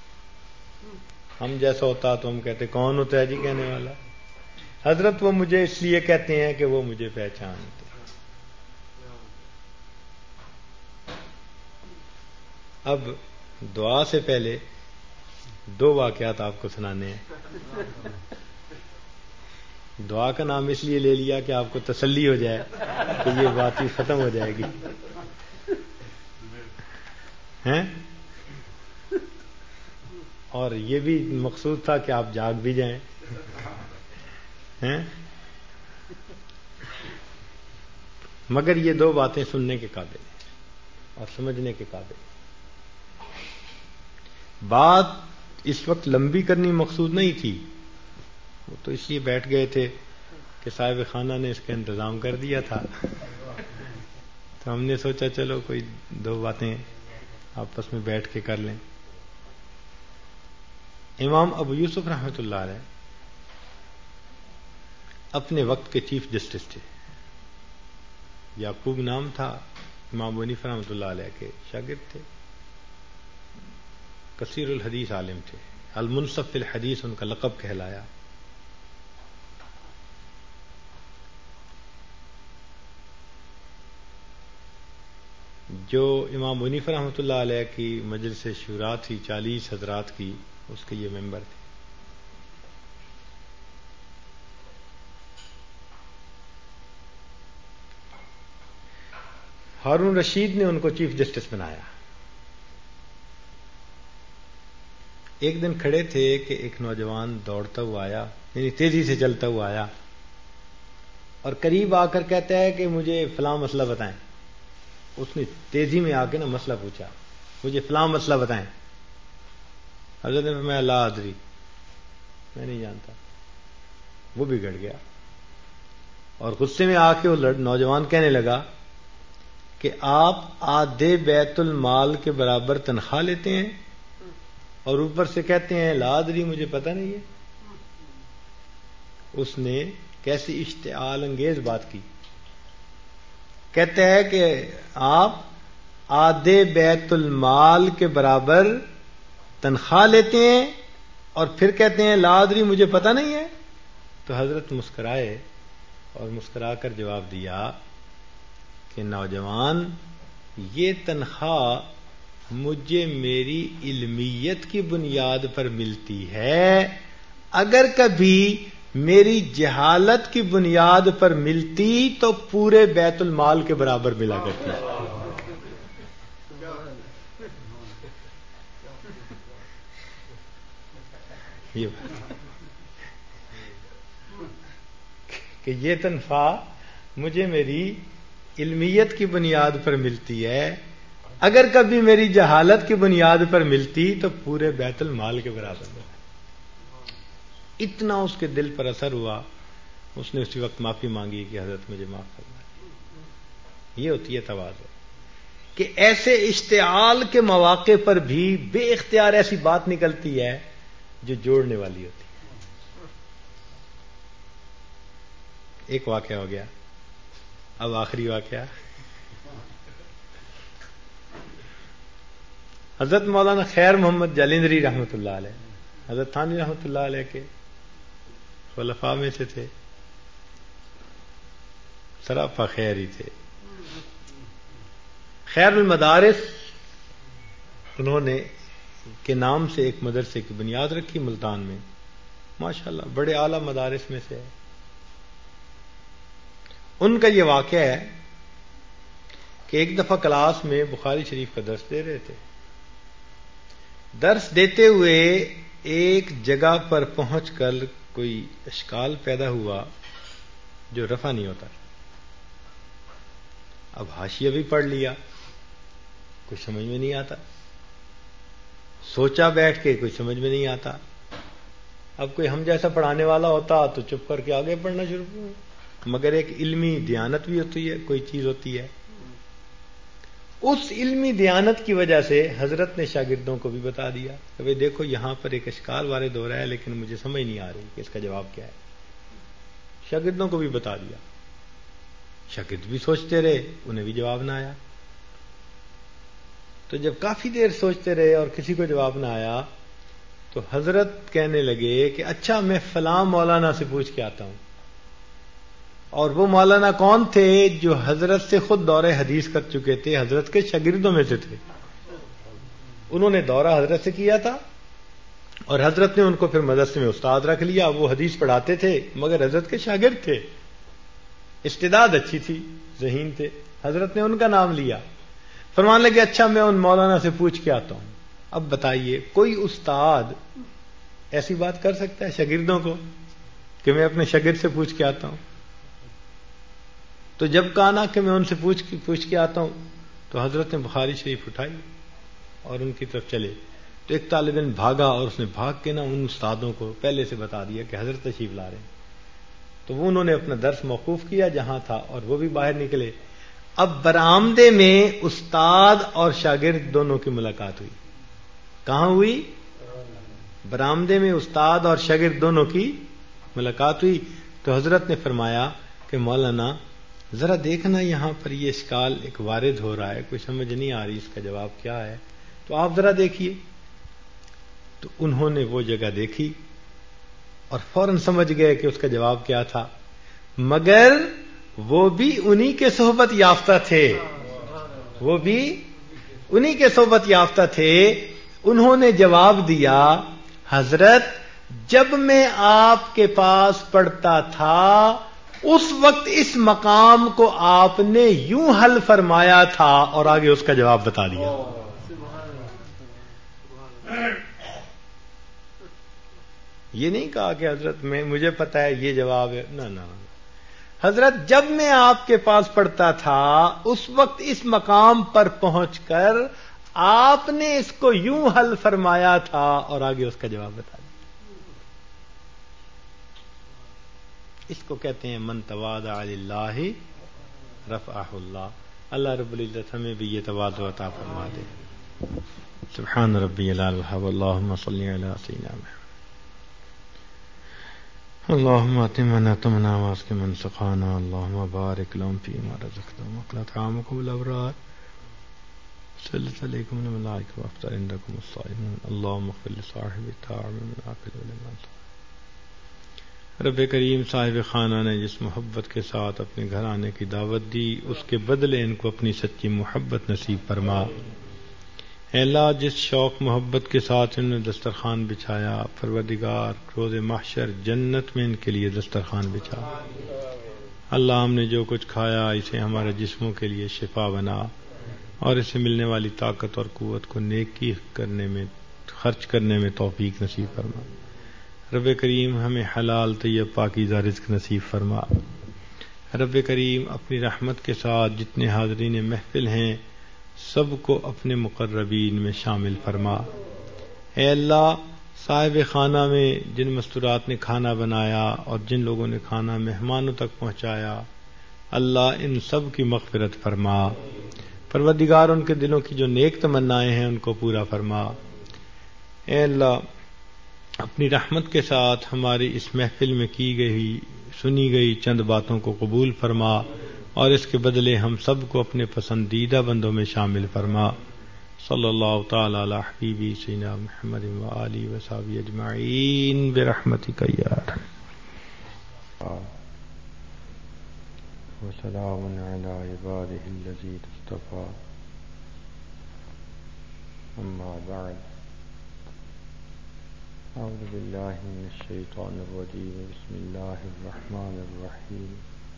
Speaker 1: ہم جیسا ہوتا تو ہم کہتے کون ہوتا ہے جی کہنے والا. حضرت وہ مجھے اس لیے کہتے ہیں کہ وہ مجھے پہچانتے. اب دعا سے پہلے دو واقعات آپ کو سنانے ہیں. دعا کا نام اس لیے لے لیا کہ آپ کو تسلی ہو جائے کہ یہ بات ہی ختم ہو جائے گی ہیں, اور یہ بھی مقصود تھا کہ آپ جاگ بھی جائیں ہیں. مگر یہ دو باتیں سننے کے قابل ہیں اور سمجھنے کے قابل ہیں. بات اس وقت لمبی کرنی مقصود نہیں تھی, وہ تو اس لیے بیٹھ گئے تھے کہ صاحب خانہ نے اس کا انتظام کر دیا تھا, تو ہم نے سوچا چلو کوئی دو باتیں آپس میں بیٹھ کے کر لیں. امام ابو یوسف رحمۃ اللہ علیہ اپنے وقت کے چیف جسٹس تھے. یعقوب نام تھا, امام ابو حنیفہ رحمۃ اللہ علیہ کے شاگرد تھے. کثیر الحدیث عالم تھے, المنصف فی الحدیث ان کا لقب کہلایا. جو امام ابو حنیفہ رحمۃ اللہ علیہ کی مجلس شورا تھی چالیس حضرات کی, اس کے یہ ممبر تھے. ہارون رشید نے ان کو چیف جسٹس بنایا. ایک دن کھڑے تھے کہ ایک نوجوان دوڑتا ہوا آیا, یعنی تیزی سے چلتا ہوا آیا اور قریب آ کر کہتا ہے کہ مجھے فلاں مسئلہ بتائیں. اس نے تیزی میں آ کے نا مسئلہ پوچھا, مجھے فلاں مسئلہ بتائیں. حضرت نے فرمایا لا ادری, میں نہیں جانتا. وہ بگڑ گیا اور غصے میں آ کے وہ نوجوان کہنے لگا کہ آپ آدھے بیت المال کے برابر تنخواہ لیتے ہیں اور اوپر سے کہتے ہیں لا ادری, مجھے پتہ نہیں ہے. اس نے کیسی اشتعال انگیز بات کی. کہتے ہیں کہ آپ آدھے بیت المال کے برابر تنخواہ لیتے ہیں اور پھر کہتے ہیں لا ادری, مجھے پتہ نہیں ہے. تو حضرت مسکرائے اور مسکرا کر جواب دیا کہ نوجوان, یہ تنخواہ مجھے میری علمیت کی بنیاد پر ملتی ہے, اگر کبھی میری جہالت کی بنیاد پر ملتی تو پورے بیت المال کے برابر ملا کرتی. یہ کہ یہ تنخواہ مجھے میری علمیت کی بنیاد پر ملتی ہے, اگر کبھی میری جہالت کی بنیاد پر ملتی تو پورے بیت المال کے برابر ملا. اتنا اس کے دل پر اثر ہوا, اس نے اسی وقت معافی مانگی کہ حضرت مجھے معاف کرنا. یہ ہوتی ہے تواضع, کہ ایسے اشتعال کے مواقع پر بھی بے اختیار ایسی بات نکلتی ہے جو جوڑنے والی ہوتی ہے. ایک واقعہ ہو گیا, اب آخری واقعہ. حضرت مولانا خیر محمد جالندری رحمۃ اللہ علیہ, حضرت تھانوی رحمۃ اللہ علیہ کے خلفاء میں سے تھے, سراپا خیر ہی تھے. خیر المدارس انہوں نے کے نام سے ایک مدرسے کی بنیاد رکھی ملتان میں، ماشاءاللہ بڑے اعلیٰ مدارس میں سے ہے۔ ان کا یہ واقعہ ہے کہ ایک دفعہ کلاس میں بخاری شریف کا درس دے رہے تھے، درس دیتے ہوئے ایک جگہ پر پہنچ کر کوئی اشکال پیدا ہوا جو رفع نہیں ہوتا۔ اب حاشیہ بھی پڑھ لیا، کچھ سمجھ میں نہیں آتا، سوچا بیٹھ کے کوئی سمجھ میں نہیں آتا۔ اب کوئی ہم جیسا پڑھانے والا ہوتا تو چپ کر کے آگے پڑھنا شروع کر، مگر ایک علمی دیانت بھی ہوتی ہے، کوئی چیز ہوتی ہے۔ اس علمی دیانت کی وجہ سے حضرت نے شاگردوں کو بھی بتا دیا کہ بھئی دیکھو یہاں پر ایک اشکال وارد ہو رہا ہے لیکن مجھے سمجھ نہیں آ رہی کہ اس کا جواب کیا ہے۔ شاگردوں کو بھی بتا دیا، شاگرد بھی سوچتے رہے، انہیں بھی جواب نہ آیا۔ تو جب کافی دیر سوچتے رہے اور کسی کو جواب نہ آیا تو حضرت کہنے لگے کہ اچھا میں فلاں مولانا سے پوچھ کے آتا ہوں۔ اور وہ مولانا کون تھے؟ جو حضرت سے خود دورہ حدیث کر چکے تھے، حضرت کے شاگردوں میں سے تھے۔ انہوں نے دورہ حضرت سے کیا تھا اور حضرت نے ان کو پھر مدرسے میں استاد رکھ لیا۔ وہ حدیث پڑھاتے تھے مگر حضرت کے شاگرد تھے، استعداد اچھی تھی، ذہین تھے، حضرت نے ان کا نام لیا۔ فرمان لگے اچھا میں ان مولانا سے پوچھ کے آتا ہوں۔ اب بتائیے کوئی استاد ایسی بات کر سکتا ہے شاگردوں کو کہ میں اپنے شاگرد سے پوچھ کے آتا ہوں؟ تو جب کہا نا کہ میں ان سے پوچھ کے پوچھ کے آتا ہوں تو حضرت نے بخاری شریف اٹھائی اور ان کی طرف چلے۔ تو ایک طالب علم بھاگا اور اس نے بھاگ کے نا ان استادوں کو پہلے سے بتا دیا کہ حضرت تشریف لا رہے ہیں۔ تو وہ انہوں نے اپنا درس موقوف کیا جہاں تھا اور وہ بھی باہر نکلے۔ اب برآمدے میں استاد اور شاگرد دونوں کی ملاقات ہوئی۔ کہاں ہوئی؟ برآمدے میں استاد اور شاگرد دونوں کی ملاقات ہوئی۔ تو حضرت نے فرمایا کہ مولانا ذرا دیکھنا یہاں پر یہ اشکال ایک وارد ہو رہا ہے، کوئی سمجھ نہیں آ رہی اس کا جواب کیا ہے، تو آپ ذرا دیکھیے۔ تو انہوں نے وہ جگہ دیکھی اور فوراً سمجھ گئے کہ اس کا جواب کیا تھا، مگر وہ بھی انہی کے صحبت یافتہ تھے، وہ بھی انہی کے صحبت یافتہ تھے۔ انہوں نے جواب دیا حضرت جب میں آپ کے پاس پڑھتا تھا اس وقت اس مقام کو آپ نے یوں حل فرمایا تھا، اور آگے اس کا جواب بتا دیا۔ یہ نہیں کہا کہ حضرت میں مجھے پتا ہے یہ جواب ہے، نہ نہ حضرت جب میں آپ کے پاس پڑھتا تھا اس وقت اس مقام پر پہنچ کر آپ نے اس کو یوں حل فرمایا تھا، اور آگے اس کا جواب بتا دیا۔ اس کو کہتے ہیں من تواضع للہ رفعہ اللہ۔ اللہ رب العزت ہمیں بھی یہ تواضع عطا فرما دے۔ سبحان ربی العلی اللہم صلی علی سیدنا محمد اللہم اتمنا تمنا واسک من سقانا اللہم بارک لهم فیما رزقتهم وقنا طعامکم الابرار صلت علیکم الملائکہ وافطر عندکم الصائمون اللہم اغفر لصاحب التعب من عاقل ولمن رب کریم صاحب خانہ نے جس محبت کے ساتھ اپنے گھر آنے کی دعوت دی اس کے بدلے ان کو اپنی سچی محبت نصیب فرما۔ اے اللہ جس شوق محبت کے ساتھ انہوں نے دسترخوان بچھایا، پروردگار روز محشر جنت میں ان کے لیے دسترخوان بچھا۔ اللہ ہم نے جو کچھ کھایا اسے ہمارے جسموں کے لیے شفا بنا، اور اسے ملنے والی طاقت اور قوت کو نیکی کرنے میں خرچ کرنے میں توفیق نصیب فرما۔ رب کریم ہمیں حلال طیب پاکیزہ رزق نصیب فرما۔ رب کریم اپنی رحمت کے ساتھ جتنے حاضرین محفل ہیں سب کو اپنے مقربین میں شامل فرما۔ اے اللہ صاحب خانہ میں جن مستورات نے کھانا بنایا اور جن لوگوں نے کھانا مہمانوں تک پہنچایا، اللہ ان سب کی مغفرت فرما۔ پروردگار ان کے دلوں کی جو نیک تمنائیں ہیں ان کو پورا فرما۔ اے اللہ اپنی رحمت کے ساتھ ہماری اس محفل میں کی گئی سنی گئی چند باتوں کو قبول فرما، اور اس کے بدلے ہم سب کو اپنے پسندیدہ بندوں میں شامل فرما۔ صلی اللہ تعالی علی حبیبی سیدنا محمد و آلہ و صحبہ اجمعین برحمتک یا ارحم۔ وسلام علی عبادہ الذین اصطفیٰ، اما بعد أعوذ بالله من الشيطان الرجيم بسم الله الرحمن الرحيم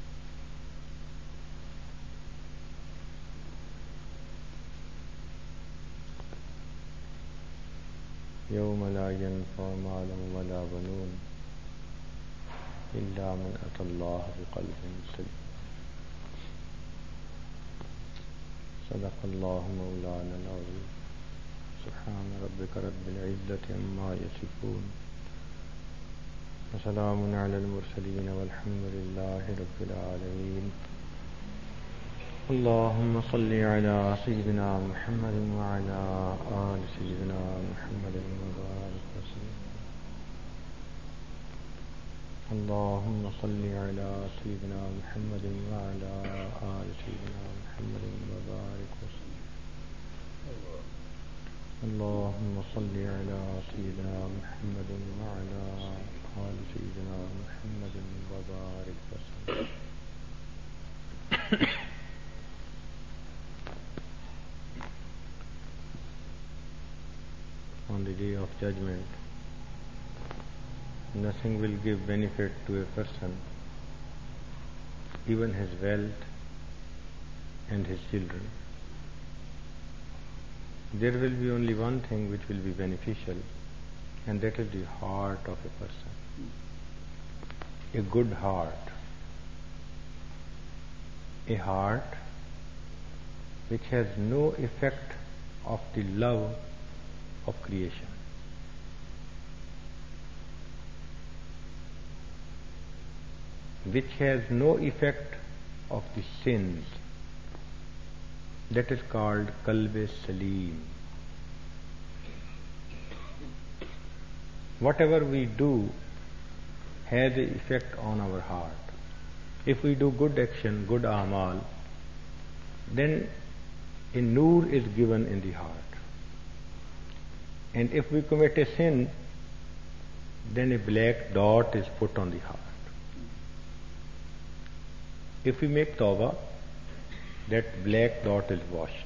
Speaker 1: يوم لا ينفع مال ولا بنون إلا من أتى الله بقلب سليم صدق الله مولانا العظيم سبحان ربك رب العزة عما يصفون وسلام على المرسلين والحمد لله رب العالمين اللهم صل على سيدنا محمد وعلى آل سيدنا محمد وبارك وسلم اللهم صل على سيدنا محمد وعلى آل سيدنا محمد وبارك وسلم اللهم صل على سيدنا محمد وعلى آل سيدنا محمد وبارك وسلم On the day of judgment, nothing will give benefit to a person, even his wealth and his children. There will be only one thing which will be beneficial, and that is the heart of a person. A good heart. A heart which has no effect of the love of creation. Which has no effect of the sins. That is called Qalb-e Salim. Whatever we do has an effect on our heart. If we do good action, good amal, then a nur is given in the heart. And if we commit a sin, then a black dot is put on the heart. If we make tawbah, that black dot is washed.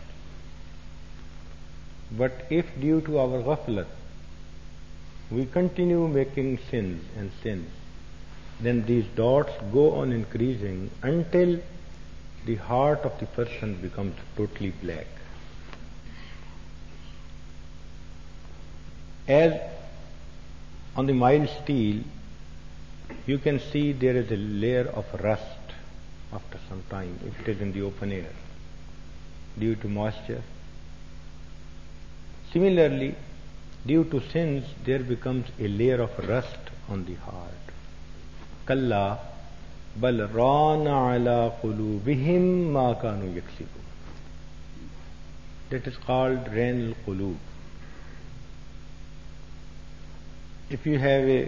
Speaker 1: But if due to our ghaflat, we continue making sins and sins, then these dots go on increasing until the heart of the person becomes totally black. As on the mild steel, you can see there is a layer of rust after some time if it is in the open air due to moisture. Similarly, due to sins, there becomes a layer of rust on the heart. Kalla bal rana ala qulubihim ma kanu yaksibun. That is called rain al-qulub. If you have a,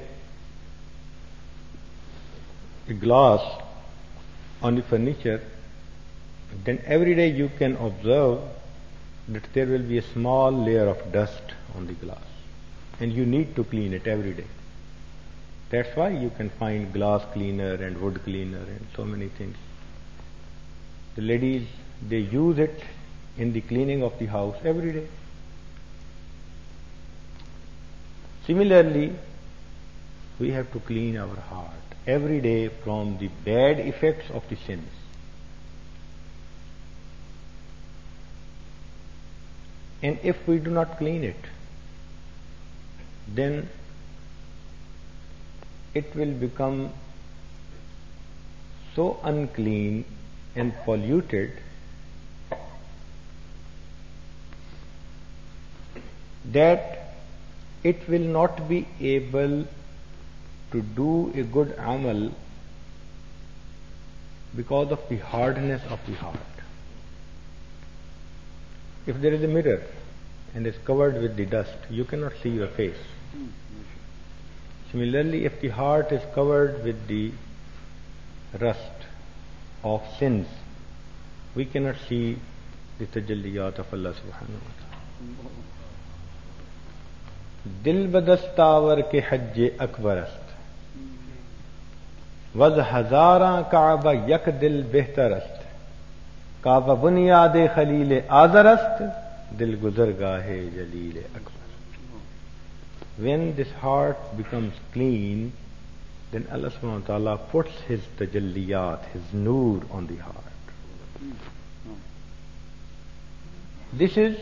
Speaker 1: a glass on the furniture, then every day you can observe that there will be a small layer of dust on the glass, and you need to clean it every day. That's why you can find glass cleaner and wood cleaner and so many things. The ladies, they use it in the cleaning of the house every day. Similarly, we have to clean our heart every day from the bad effects of the sins. And if we do not clean it, then it will become so unclean and polluted that it will not be able to do a good amal because of the hardness of the heart. If there is a mirror and is covered with the dust, you cannot see your face. Similarly, if the heart is covered with the rust of sins, we cannot see the tajalliyat of Allah subhanahu wa ta'ala. Dil badastawar ke hajj akbarast वज हजारा काबा यक दिल बेहतरस्त काबा बुनियाद खलील आजरस्त दिल गुजर गाहे जलील Akbar. when this heart becomes clean, then Allah subhanahu wa ta'ala puts His tajalliyat, His noor on the heart. This is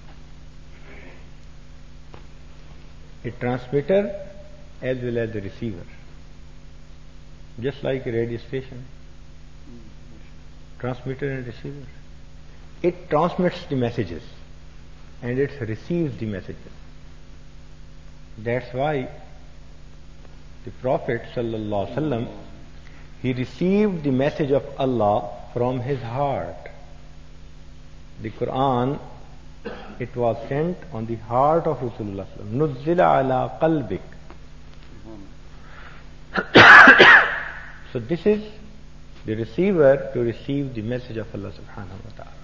Speaker 1: a transmitter as well as a receiver. Just like a radio station. Transmitter and receiver. It transmits the messages and it receives the messages. That's why the Prophet sallallahu alaihi wasallam, he received the message of Allah from his heart. The Quran, it was sent on the heart of Rasulullah sallallahu alaihi wasallam. Nuzzila ala qalbik. So this is the receiver to receive the message of Allah subhanahu wa ta'ala.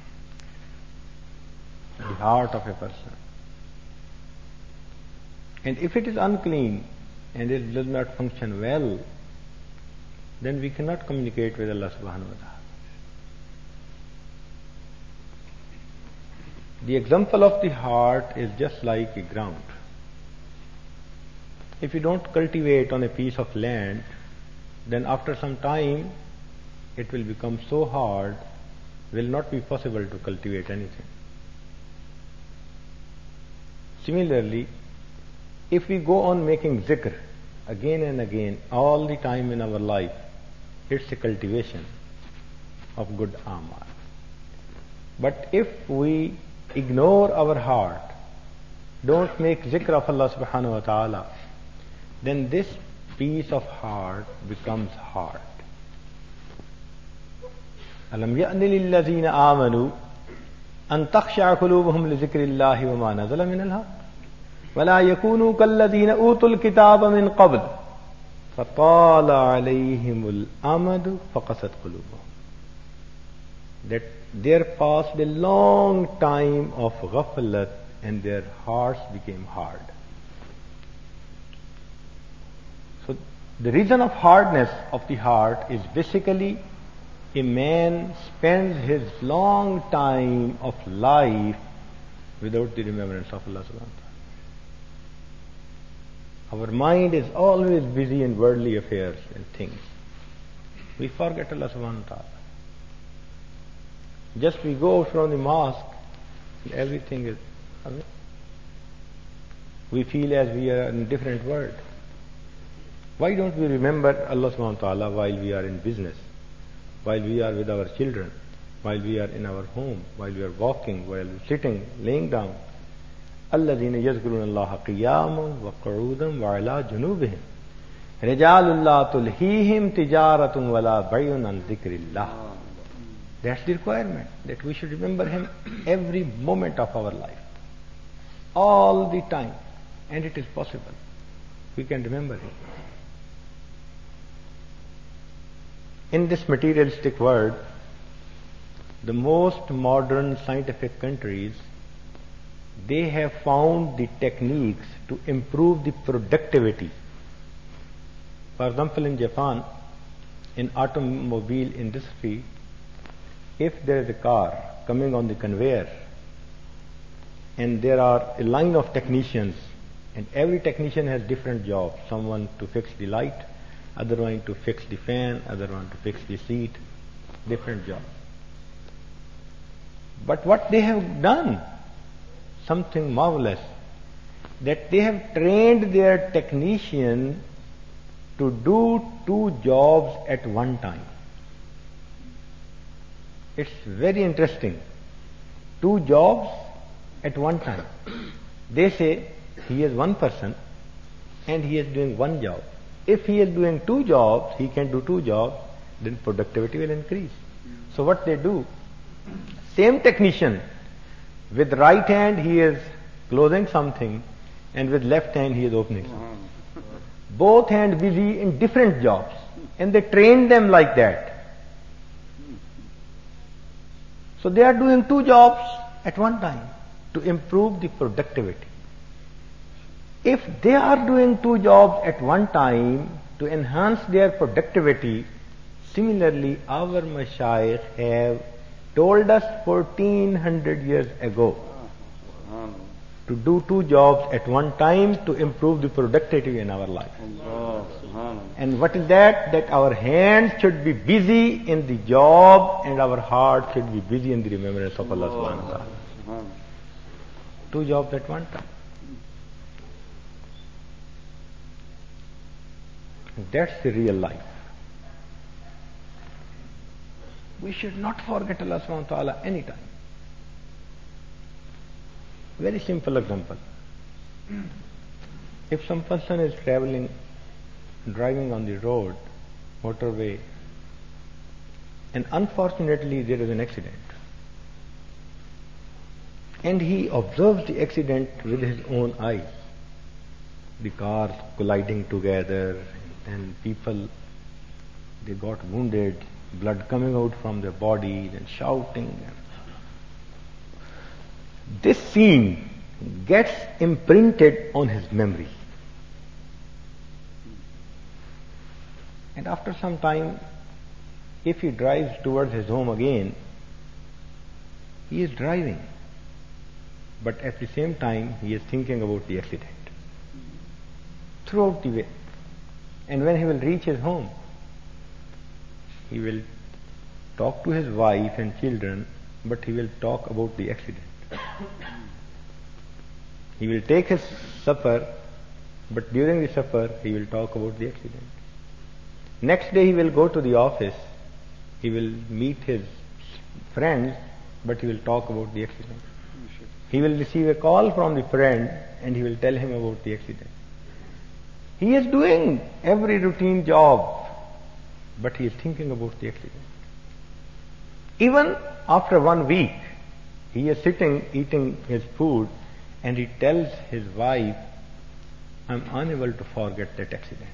Speaker 1: The heart of a person. And if it is unclean and it does not function well, then we cannot communicate with Allah subhanahu wa ta'ala. The example of the heart is just like a ground. If you don't cultivate on a piece of land, then after some time it will become so hard, will not be possible to cultivate anything. Similarly, if we go on making zikr again and again all the time in our life, it's a cultivation of good amal. But if we ignore our heart, don't make zikr of Allah subhanahu wa ta'ala, then this piece of heart becomes hard. Alam ya'ni lillazina amanu an takhsha'a qulubuhum li zikrillahi wa ma nazala min al-haq wa la yakunu kalladhina utul kitaba min qabl fatala alayhimul amadu faqasat qulubuhum. That there passed a long time of ghaflat and their hearts became hard. So the reason of hardness of the heart is basically a man spends his long time of life without the remembrance of Allah subhanahu wa ta'ala. Our mind is always busy in worldly affairs and things. We forget Allah subhanahu wa ta'ala. Just we go out from the mosque and everything is, we feel as we are in a different world. Why don't we remember Allah subhanahu wa ta'ala while we are in business, while we are with our children, while we are in our home, while we are walking, while we are sitting, laying down? الَّذِينَ يَذْكُرُونَ اللَّهَ قِيَامًا وَقُعُودًا وَعَلَى جُنُوبِهِمْ رِجَالٌ لَّا تُلْهِيهِمْ تِجَارَةٌ وَلَا بَيْعٌ عَن ذِكْرِ اللَّهِ. That's the requirement, that we should remember Him every moment of our life, all the time, and it is possible. We can remember Him. In this materialistic world, the most modern scientific countries, they have found the techniques to improve the productivity. For example, in Japan, in automobile industry, if there is a car coming on the conveyor and there are a line of technicians and every technician has different jobs, someone to fix the light, other one to fix the fan, other one to fix the seat, different jobs. But what they have done, something marvelous, that they have trained their technician to do two jobs at one time. It's very interesting. Two jobs at one time. They say he is one person and he is doing one job. If he is doing two jobs, he can do two jobs, then productivity will increase. So what they do, same technician, with right hand he is closing something and with left hand he is opening something. Both hands busy in different jobs, and they train them like that. So they are doing two jobs at one time to improve the productivity. If they are doing two jobs at one time to enhance their productivity, similarly our mashayikh have told us fourteen hundred years ago to do two jobs at one time to improve the productivity in our life. And what is that? That our hands should be busy in the job and our heart should be busy in the remembrance of Allah subhanahu wa ta'ala. Two jobs at one time. That's the real life. We should not forget Allah subhanahu wa ta'ala anytime. Very simple example. If some person is traveling, driving on the road, motorway, and unfortunately there is an accident, and he observes the accident with his own eyes, the cars colliding together, and people, they got wounded, blood coming out from their bodies and shouting. This scene gets imprinted on his memory. And after some time, if he drives towards his home again, he is driving. But at the same time, he is thinking about the accident throughout the way. And when he will reach his home, he will talk to his wife and children, but he will talk about the accident. He will take his supper, but during the supper, he will talk about the accident. Next day, he will go to the office. He will meet his friends, but he will talk about the accident. He will receive a call from the friend, and he will tell him about the accident. He is doing every routine job, but he is thinking about the accident. Even after one week, he is sitting eating his food and he tells his wife, I'm unable to forget that accident.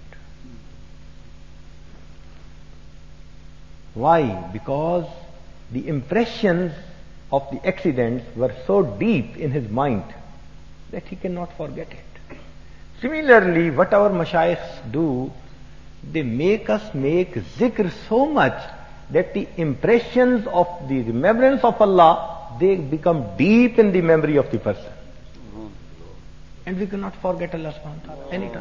Speaker 1: Why? Because the impressions of the accidents were so deep in his mind that he cannot forget it. Similarly, what our mashayikhs do, they make us make zikr so much that the impressions of the remembrance of Allah, they become deep in the memory of the person. And we cannot forget Allah subhanahu wa ta'ala anytime.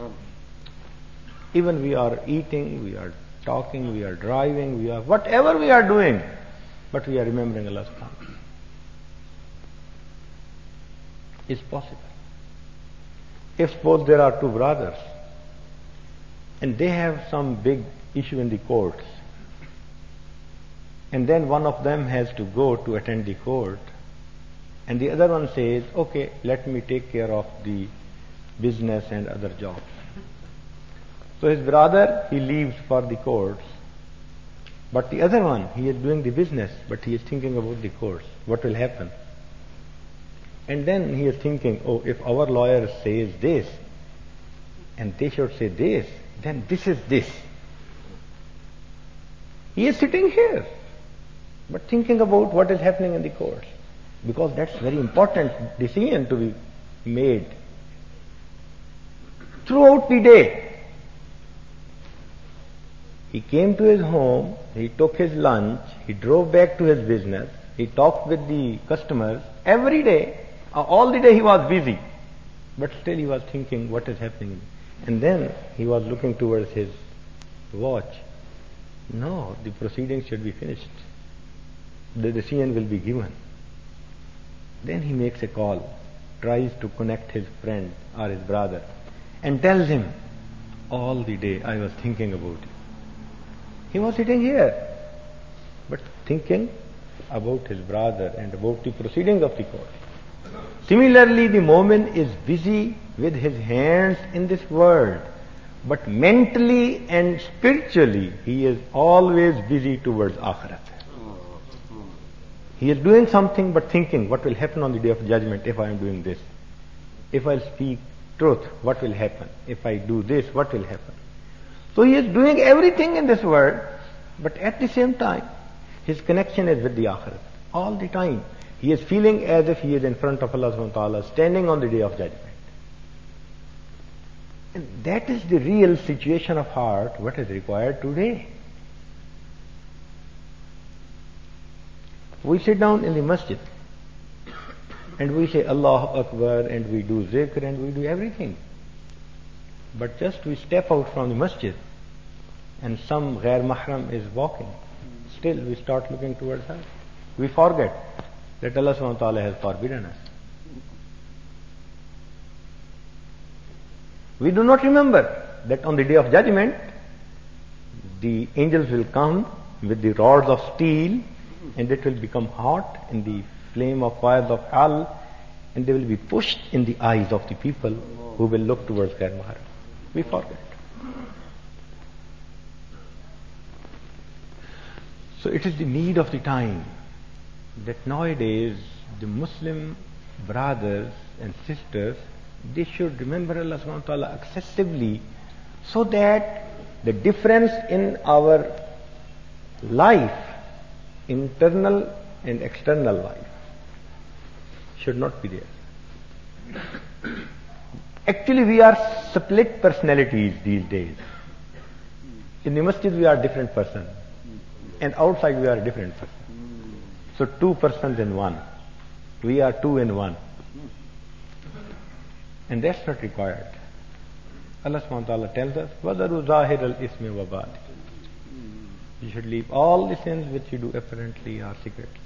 Speaker 1: Even we are eating, we are talking, we are driving, we are whatever we are doing, but we are remembering Allah subhanahu wa ta'ala. It's possible. If suppose there are two brothers and they have some big issue in the courts, and then one of them has to go to attend the court, and the other one says, okay, let me take care of the business and other jobs. So his brother, he leaves for the courts, but the other one, he is doing the business, but he is thinking about the courts. What will happen? And then he is thinking, oh, if our lawyer says this, and they should say this, then this is this. He is sitting here, but thinking about what is happening in the courts, because that's very important decision to be made. Throughout the day, he came to his home, he took his lunch, he drove back to his business, he talked with the customers. Every day, all the day he was busy, but still he was thinking what is happening. And then he was looking towards his watch. No, the proceedings should be finished. The decision will be given. Then he makes a call, tries to connect his friend or his brother, and tells him, all the day I was thinking about you. He was sitting here, but thinking about his brother and about the proceedings of the court. Similarly, the moment is busy with his hands in this world, but mentally and spiritually he is always busy towards Akhirat. He is doing something but thinking what will happen on the day of judgment if I am doing this. If I speak truth, what will happen? If I do this, what will happen? So he is doing everything in this world, but at the same time, his connection is with the Akhirat. All the time, he is feeling as if he is in front of Allah subhanahu wa ta'ala, standing on the day of judgment. And that is the real situation of heart, what is required today. We sit down in the masjid, And we say Allahu Akbar and we do zikr and we do everything. But just we step out from the masjid and some ghair mahram is walking. Still we start looking towards her. We forget that Allah subhanahu wa ta'ala has forbidden us. We do not remember that on the day of judgment, the angels will come with the rods of steel and it will become hot in the flame of fires of hell and they will be pushed in the eyes of the people who will look towards ghair mahram. We forget. So it is the need of the time that nowadays the Muslim brothers and sisters, they should remember Allah subhanahu wa ta'ala excessively so that the difference in our life, internal and external life, should not be there. Actually, we are split personalities these days. In the masjid, we are different person, and outside we are a different person. So two persons in one. We are two in one. And that's not required. Allah subhanahu wa ta'ala tells us, وَذَرُوا ظَاهِرَ الْإِثْمِ وَبَاطِنِ. You should leave all the sins which you do apparently or secretly.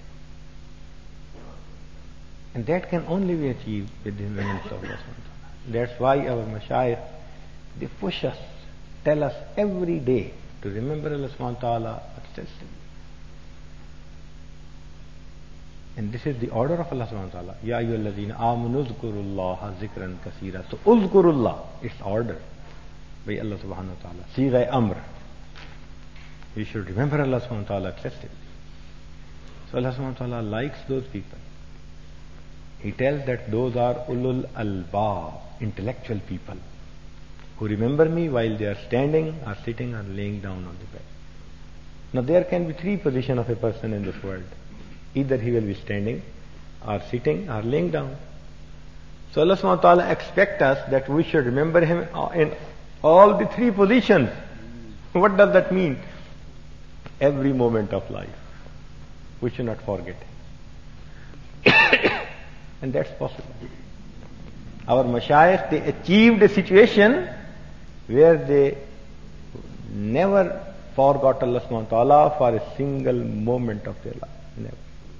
Speaker 1: And that can only be achieved with the remembrance of Allah subhanahu wa ta'ala. That's why our mashayikh, they push us, tell us every day to remember Allah subhanahu wa ta'ala excessively. And this is the order of Allah subhanahu wa ta'ala. Ya ayyuhalladhina amanu uzkurullaha zikran kaseera. So uzkurullah, it's order by Allah subhanahu wa ta'ala. Sighai amr. You should remember Allah subhanahu wa ta'ala excessively. So Allah subhanahu wa ta'ala likes those people. He tells that those are ulul albab, intellectual people, who remember me while they are standing or sitting or laying down on the bed. Now there can be three positions of a person in this world. Either he will be standing or sitting or laying down. So Allah subhanahu wa ta'ala expects us that we should remember him in all the three positions. What does that mean? Every moment of life. We should not forget him. And that's possible. Our mashayikh, they achieved a situation where they never forgot Allah subhanahu wa ta'ala for a single moment of their life. Never.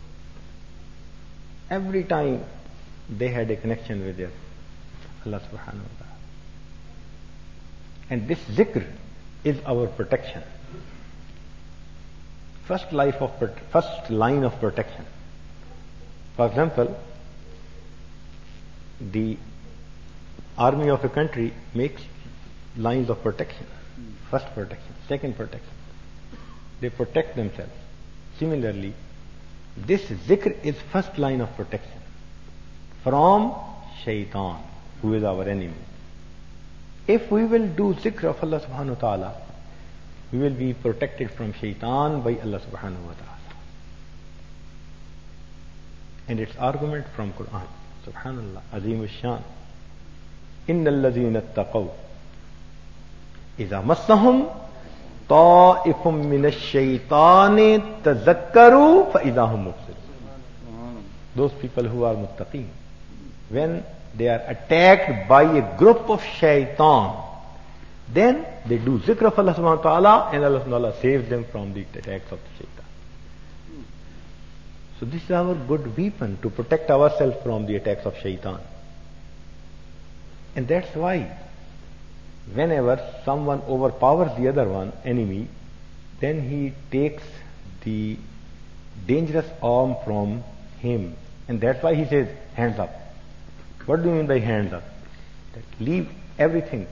Speaker 1: Every time they had a connection with their Allah subhanahu wa ta'ala. And this zikr is our protection. First life of first line of protection. For example, the army of a country makes lines of protection. First protection, second protection. They protect themselves. Similarly, this zikr is first line of protection from shaitan, who is our enemy. If we will do zikr of Allah subhanahu wa ta'ala, we will be protected from shaitan by Allah subhanahu wa ta'ala. And its argument from Quran. Subhanallah, Azim al-Shan. Inna alladhina attaqaw idha massahum ta'ifum min ash-shaytani tazakkaru fa idha hum mubsirun. Those people who are muttaqeen, when they are attacked by a group of shaitan, then they do zikr of Allah subhanahu wa ta'ala and Allah subhanahu wa ta'ala saves them from the attacks of the shaitan. So this is our good weapon to protect ourselves from the attacks of shaitan. And that's why whenever someone overpowers the other one, enemy, then he takes the dangerous arm from him. And that's why he says, hands up. What do you mean by hands up? That leave everything.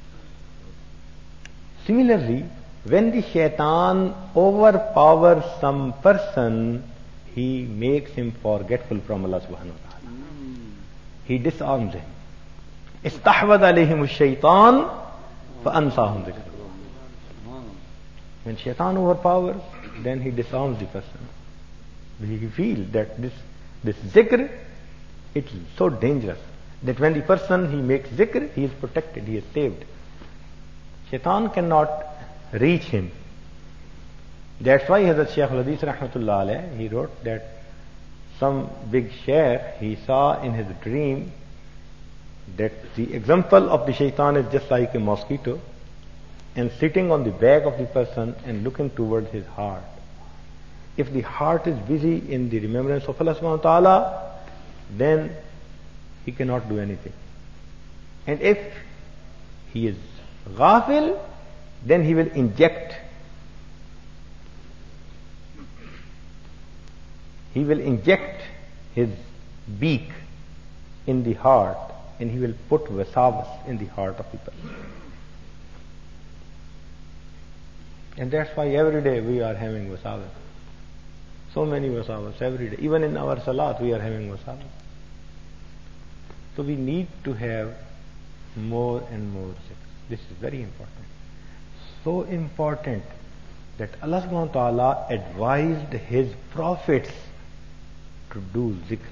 Speaker 1: Similarly, when the shaitan overpowers some person, he makes him forgetful from Allah subhanahu wa ta'ala. He disarms him. Istahwad alayhim ash-shaytan fa ansahum dhikrullah. When shaitan overpowers, then he disarms the person. He feels that this this zikr, it's so dangerous that when the person he makes zikr, he is protected, he is saved. Shaitan cannot reach him. That's why Hazrat Shaykh al-Hadith rahmatullah alayh, he wrote that some big shaykh, he saw in his dream that the example of the shaitan is just like a mosquito and sitting on the back of the person and looking towards his heart. If the heart is busy in the remembrance of Allah subhanahu wa ta'ala, then he cannot do anything. And if he is ghafil, then he will inject. He will inject his beak in the heart and he will put wasavas in the heart of the person. And that's why every day we are having wasavas. So many wasavas every day. Even in our salat we are having wasavas. So we need to have more and more zikr. This is very important. So important that Allah subhanahu wa ta'ala advised His prophets to do zikr.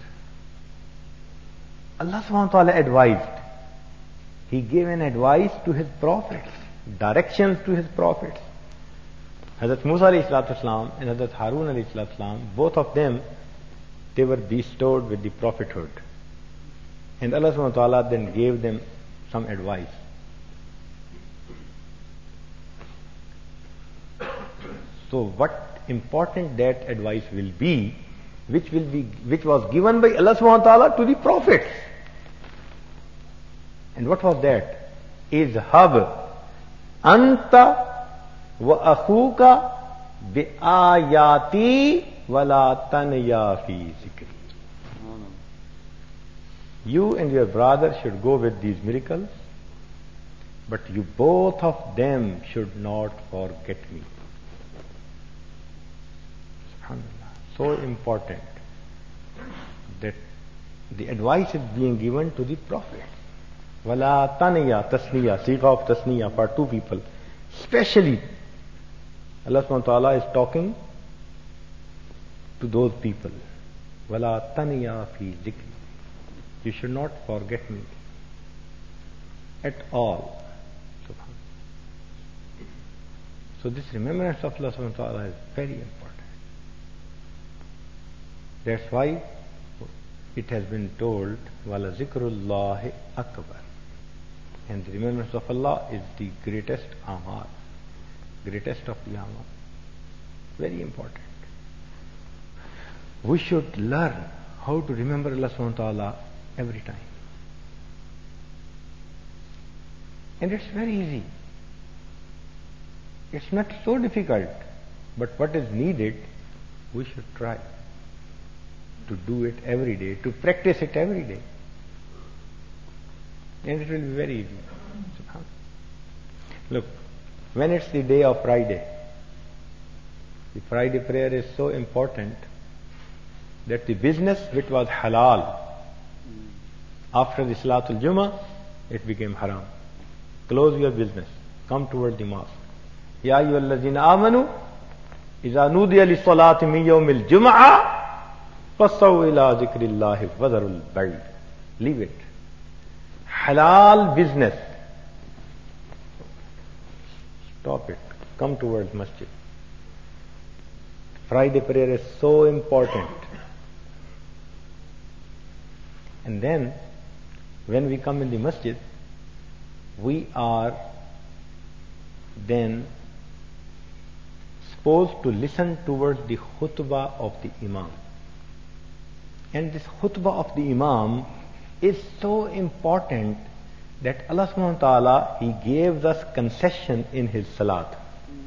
Speaker 1: Allah subhanahu wa ta'ala advised. He gave an advice to His prophets, directions to His prophets. Hazrat Musa alayhi salatu wasalam and Hazrat Harun alayhi salatu wasalam, both of them, they were bestowed with the prophethood. And Allah subhanahu wa ta'ala then gave them some advice. So what important that advice will be, which will be, which was given by Allah subhanahu wa ta'ala to the prophets. And what was that? Izhab anta wa akhuka bi ayati wala tanya fi zikri. You and your brother should go with these miracles, but you both of them should not forget me. SubhanAllah. So important that the advice is being given to the Prophet. Wala taniya, tasniya, sigha of tasniya for two people. Especially, Allah subhanahu wa ta'ala is talking to those people. Wala taniya fi zikri. You should not forget me at all. So this remembrance of Allah subhanahu wa ta'ala is very important. That's why it has been told, Wala zikrullahi akbar. And the remembrance of Allah is the greatest amal, greatest of the amal. Very important. We should learn how to remember Allah subhanahu wa ta'ala every time. And it's very easy. It's not so difficult, but what is needed, we should try to do it every day, to practice it every day. And it will be very easy. Look, when it's the day of Friday, the Friday prayer is so important that the business which was halal, after the Salatul Jummah, it became haram. Close your business. Come towards the mosque. Ya ayyuhallazina amanu iza nudiya lis-salati min yawmil jum'ah fasaw ila zikrillahi wadharul bay'. Leave it. Halal business. Stop it. Come towards masjid. Friday prayer is so important. And then, when we come in the masjid, we are then supposed to listen towards the khutbah of the Imam. And this khutbah of the Imam is so important that Allah subhanahu wa ta'ala, He gave us concession in His salat.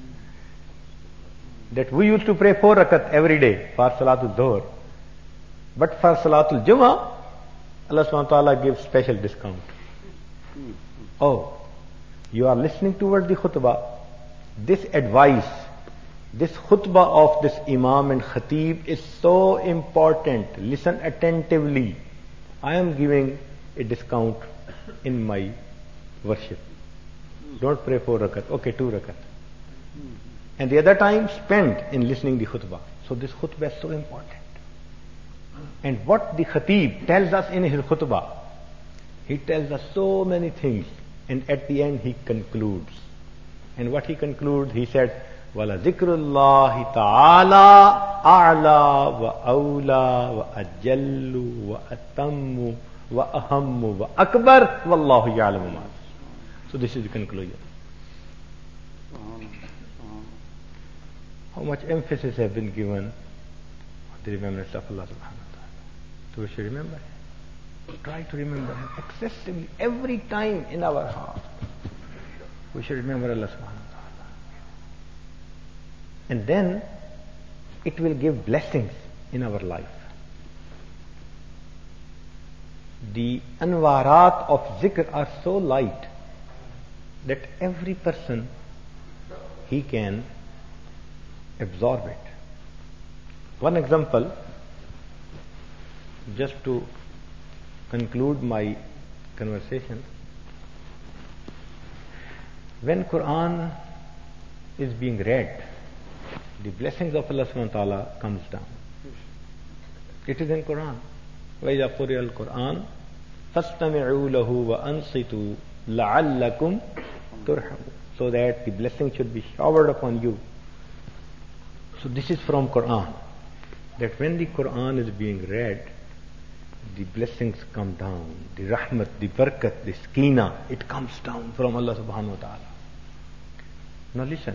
Speaker 1: That we used to pray four rakat every day for Salatul Dhuhr. But for Salatul Jummah, Allah subhanahu wa ta'ala gives special discount. Oh, you are listening towards the khutbah. This advice, this khutbah of this Imam and Khatib is so important. Listen attentively. I am giving a discount in my worship. Don't pray four rakat. Okay, two rakat. And the other time spent in listening the khutbah. So this khutbah is so important. And what the Khatib tells us in his khutbah, he tells us so many things. And at the end he concludes. And what he concludes, he said, Wala zikrullahi ta'ala a'la wa awla wa ajallu wa atammu wa ahammu wa akbar wallahu ya'lamu ma. So this is the conclusion. How much emphasis has been given on the remembrance of Allah subhanahu wa ta'ala. So we should remember Him. Try to remember Him excessively every time in our heart. We should remember Allah subhanahu wa ta'ala. And then it will give blessings in our life. The anwarat of zikr are so light that every person, he can absorb it. One example, just to conclude my conversation. When Quran is being read, the blessings of Allah subhanahu wa ta'ala comes down. It is in Quran. وَإِذَا قُرِئَ الْقُرْآنُ فَاسْتَمِعُوا لَهُ وَأَنصِتُوا لَعَلَّكُمْ تُرْحَمُونَ. So that the blessing should be showered upon you. So this is from Quran. That when the Quran is being read, the blessings come down. The rahmat, the barakat, the sakina, it comes down from Allah subhanahu wa ta'ala. Now listen.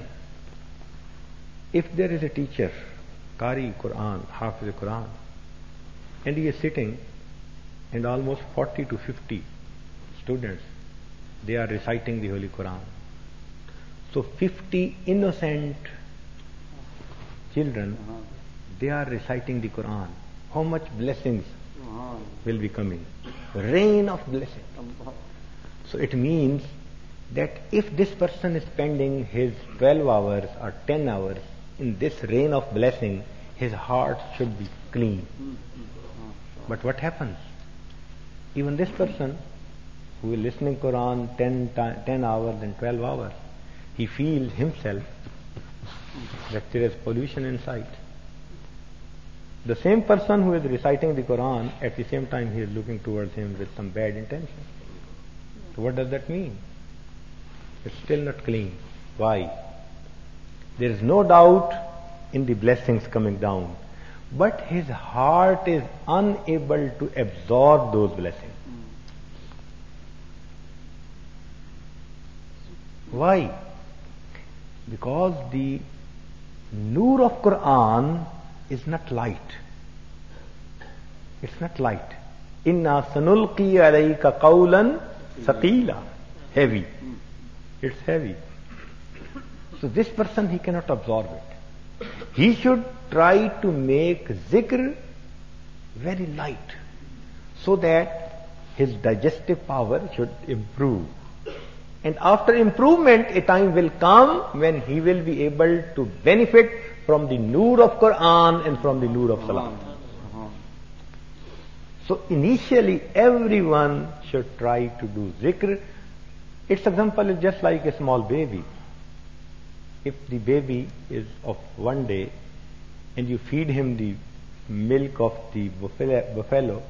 Speaker 1: If there is a teacher, Qari Quran, Hafiz Quran, and he is sitting and almost forty to fifty students, they are reciting the Holy Quran. So fifty innocent children, they are reciting the Quran. How much blessings will be coming? Rain of blessings. So it means that if this person is spending his twelve hours or ten hours in this rain of blessing, his heart should be clean. But what happens? Even this person who is listening Quran ten, ten hours and twelve hours, he feels himself that there is pollution inside. The same person who is reciting the Quran, at the same time he is looking towards him with some bad intention. So what does that mean? It's still not clean. Why? There is no doubt in the blessings coming down, but his heart is unable to absorb those blessings. Why? Because the nur of Quran is not light. It's not light. Inna sanulqi alayka qawlan saqila. Heavy. It's heavy. So this person, he cannot absorb it. He should try to make zikr very light, so that his digestive power should improve. And after improvement, a time will come when he will be able to benefit from the nur of Quran and from the nur of Salat. Uh-huh. So initially, everyone should try to do zikr. Its example is just like a small baby. If the baby is of one day and you feed him the milk of the buffalo,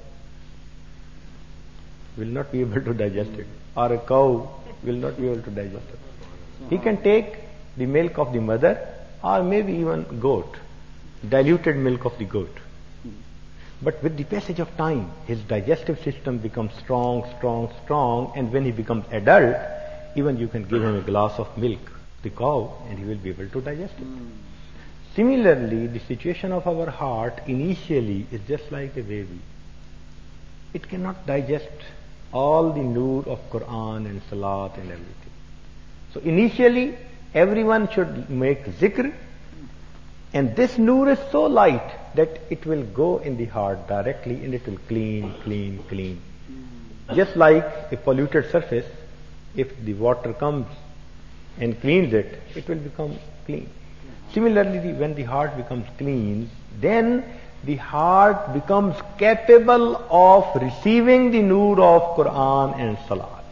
Speaker 1: will not be able to digest it. Or a cow will not be able to digest it. He can take the milk of the mother, or maybe even goat, diluted milk of the goat. But with the passage of time, his digestive system becomes strong, strong, strong, and when he becomes adult, even you can give him a glass of milk, the cow, and he will be able to digest it. Mm. Similarly, the situation of our heart initially is just like a baby. It cannot digest all the nur of Quran and Salat and everything. So initially, everyone should make zikr, and this nur is so light that it will go in the heart directly and it will clean, clean, clean. Just like a polluted surface, if the water comes and cleans it, it will become clean. Similarly, when the heart becomes clean, then the heart becomes capable of receiving the nur of Quran and Salat.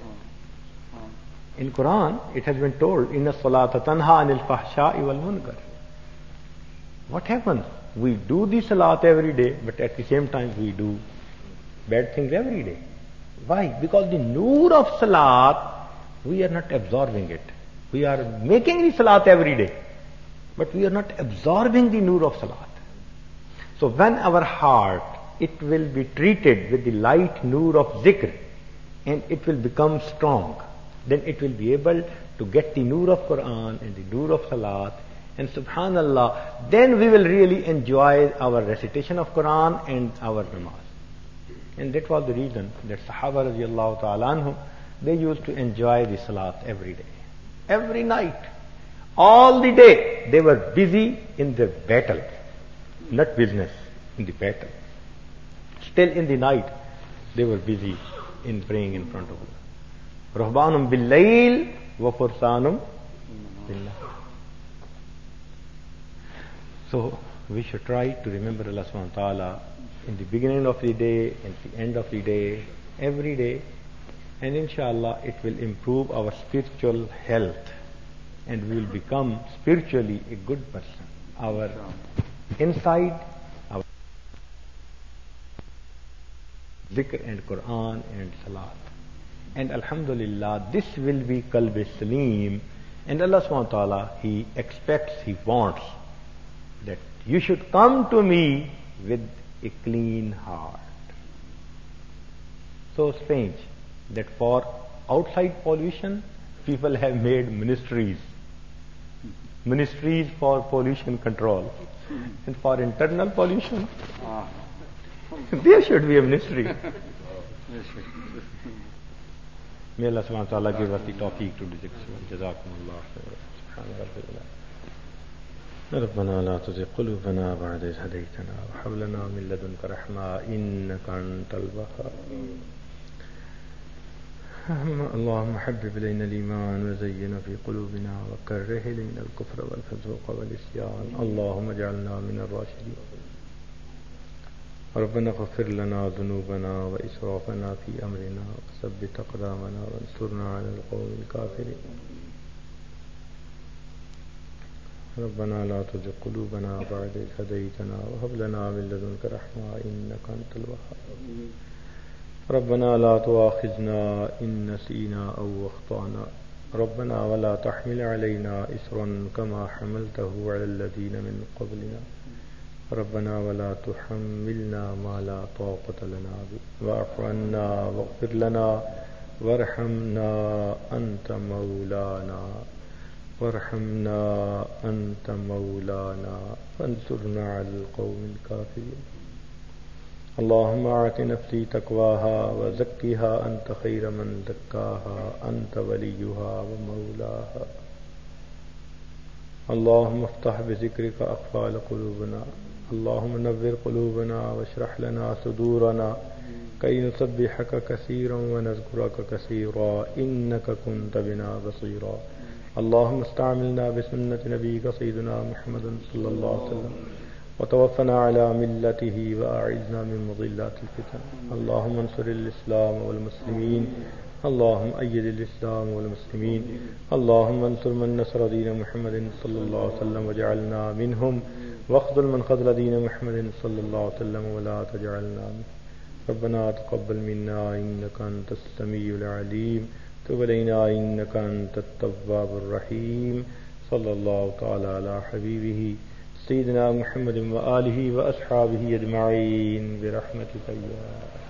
Speaker 1: In Quran, it has been told, Inna salata tanha anil fahsha'i wal munkar. What happens? We do the Salat every day, but at the same time we do bad things every day. Why? Because the nur of Salat, we are not absorbing it. We are making the Salat every day, but we are not absorbing the nur of Salat.
Speaker 2: So when our heart, it will be treated with the light nur of zikr, and it will become strong, then it will be able to get the nur of Quran and the nur of Salat, and subhanallah, then we will really enjoy our recitation of Quran and our namaz. And that was the reason that Sahaba radiallahu ta'ala anhum, they used to enjoy the Salat every day, every night, all the day. They were busy in the battle, not business, in the battle. Still in the night, they were busy in praying in front of Allah. Ruhbanum bil-layl wa fursanum billah. So we should try to remember Allah subhanahu wa ta'ala in the beginning of the day and the end of the day, every day, and inshallah it will improve our spiritual health and we will become spiritually a good person. Our inside, our zikr and Quran and Salat. And alhamdulillah, this will be qalb salim, and Allah subhanahu wa ta'ala, He expects, He wants that you should come to me with a clean heart. So strange that for outside pollution, people have made ministries, ministries for pollution control, and for internal pollution, there should be a ministry. May Allah subhanahu wa ta'ala give us the tawfiq to do this. Jazakumullah khairan. ربنا لا تزغ قلوبنا بعد إذ هديتنا وهب لنا من لدنك رحمة إنك أنت الوهاب. اللهم حبب إلينا الإيمان وزينه في قلوبنا وكره إلينا الكفر والفسوق والعصيان اللهم اجعلنا من الراشدين. ربنا اغفر لنا ذنوبنا وإسرافنا في أمرنا وثبت أقدامنا وانصرنا على القوم الكافرين. ربنا لا تزغ قلوبنا بعد إذ هديتنا وهب لنا من لدنك رحمة إنك أنت الوهاب. ربنا لا تؤاخذنا إن نسينا أو أخطأنا ربنا ولا تحمل علينا إصرا كما حملته على الذين من قبلنا ربنا ولا تحملنا ما لا طاقة لنا به واعف عنا واغفر لنا وارحمنا أنت مولانا وارحمنا أنت مولانا فانصرنا على القوم الكافرين. اللهم آت نفسي تقواها وزكها أنت خير من زكاها أنت وليها ومولاها. اللهم افتح بذكرك أقفال قلوبنا اللهم نور قلوبنا واشرح لنا صدورنا كي نسبحك كثيرا ونذكرك كثيرا إنك كنت بنا بصيرا. اللهم استعملنا بسنة نبيك سيدنا محمد صلى الله عليه وسلم وتوفنا على ملته وأعذنا من مضلات الفتن. اللهم انصر الإسلام والمسلمين اللهم أيد الإسلام والمسلمين اللهم انصر من نصر دين محمد صلى الله عليه وسلم وجعلنا منهم واخذل من خذل دين محمد صلى الله عليه وسلم ولا تجعلنا منهم. ربنا تقبل منا إنك أنت السميع العليم تب علينا إنك أنت التواب الرحيم. صلى الله تعالى على حبيبه سيدنا محمد وآله وأصحابه أجمعين برحمتك يا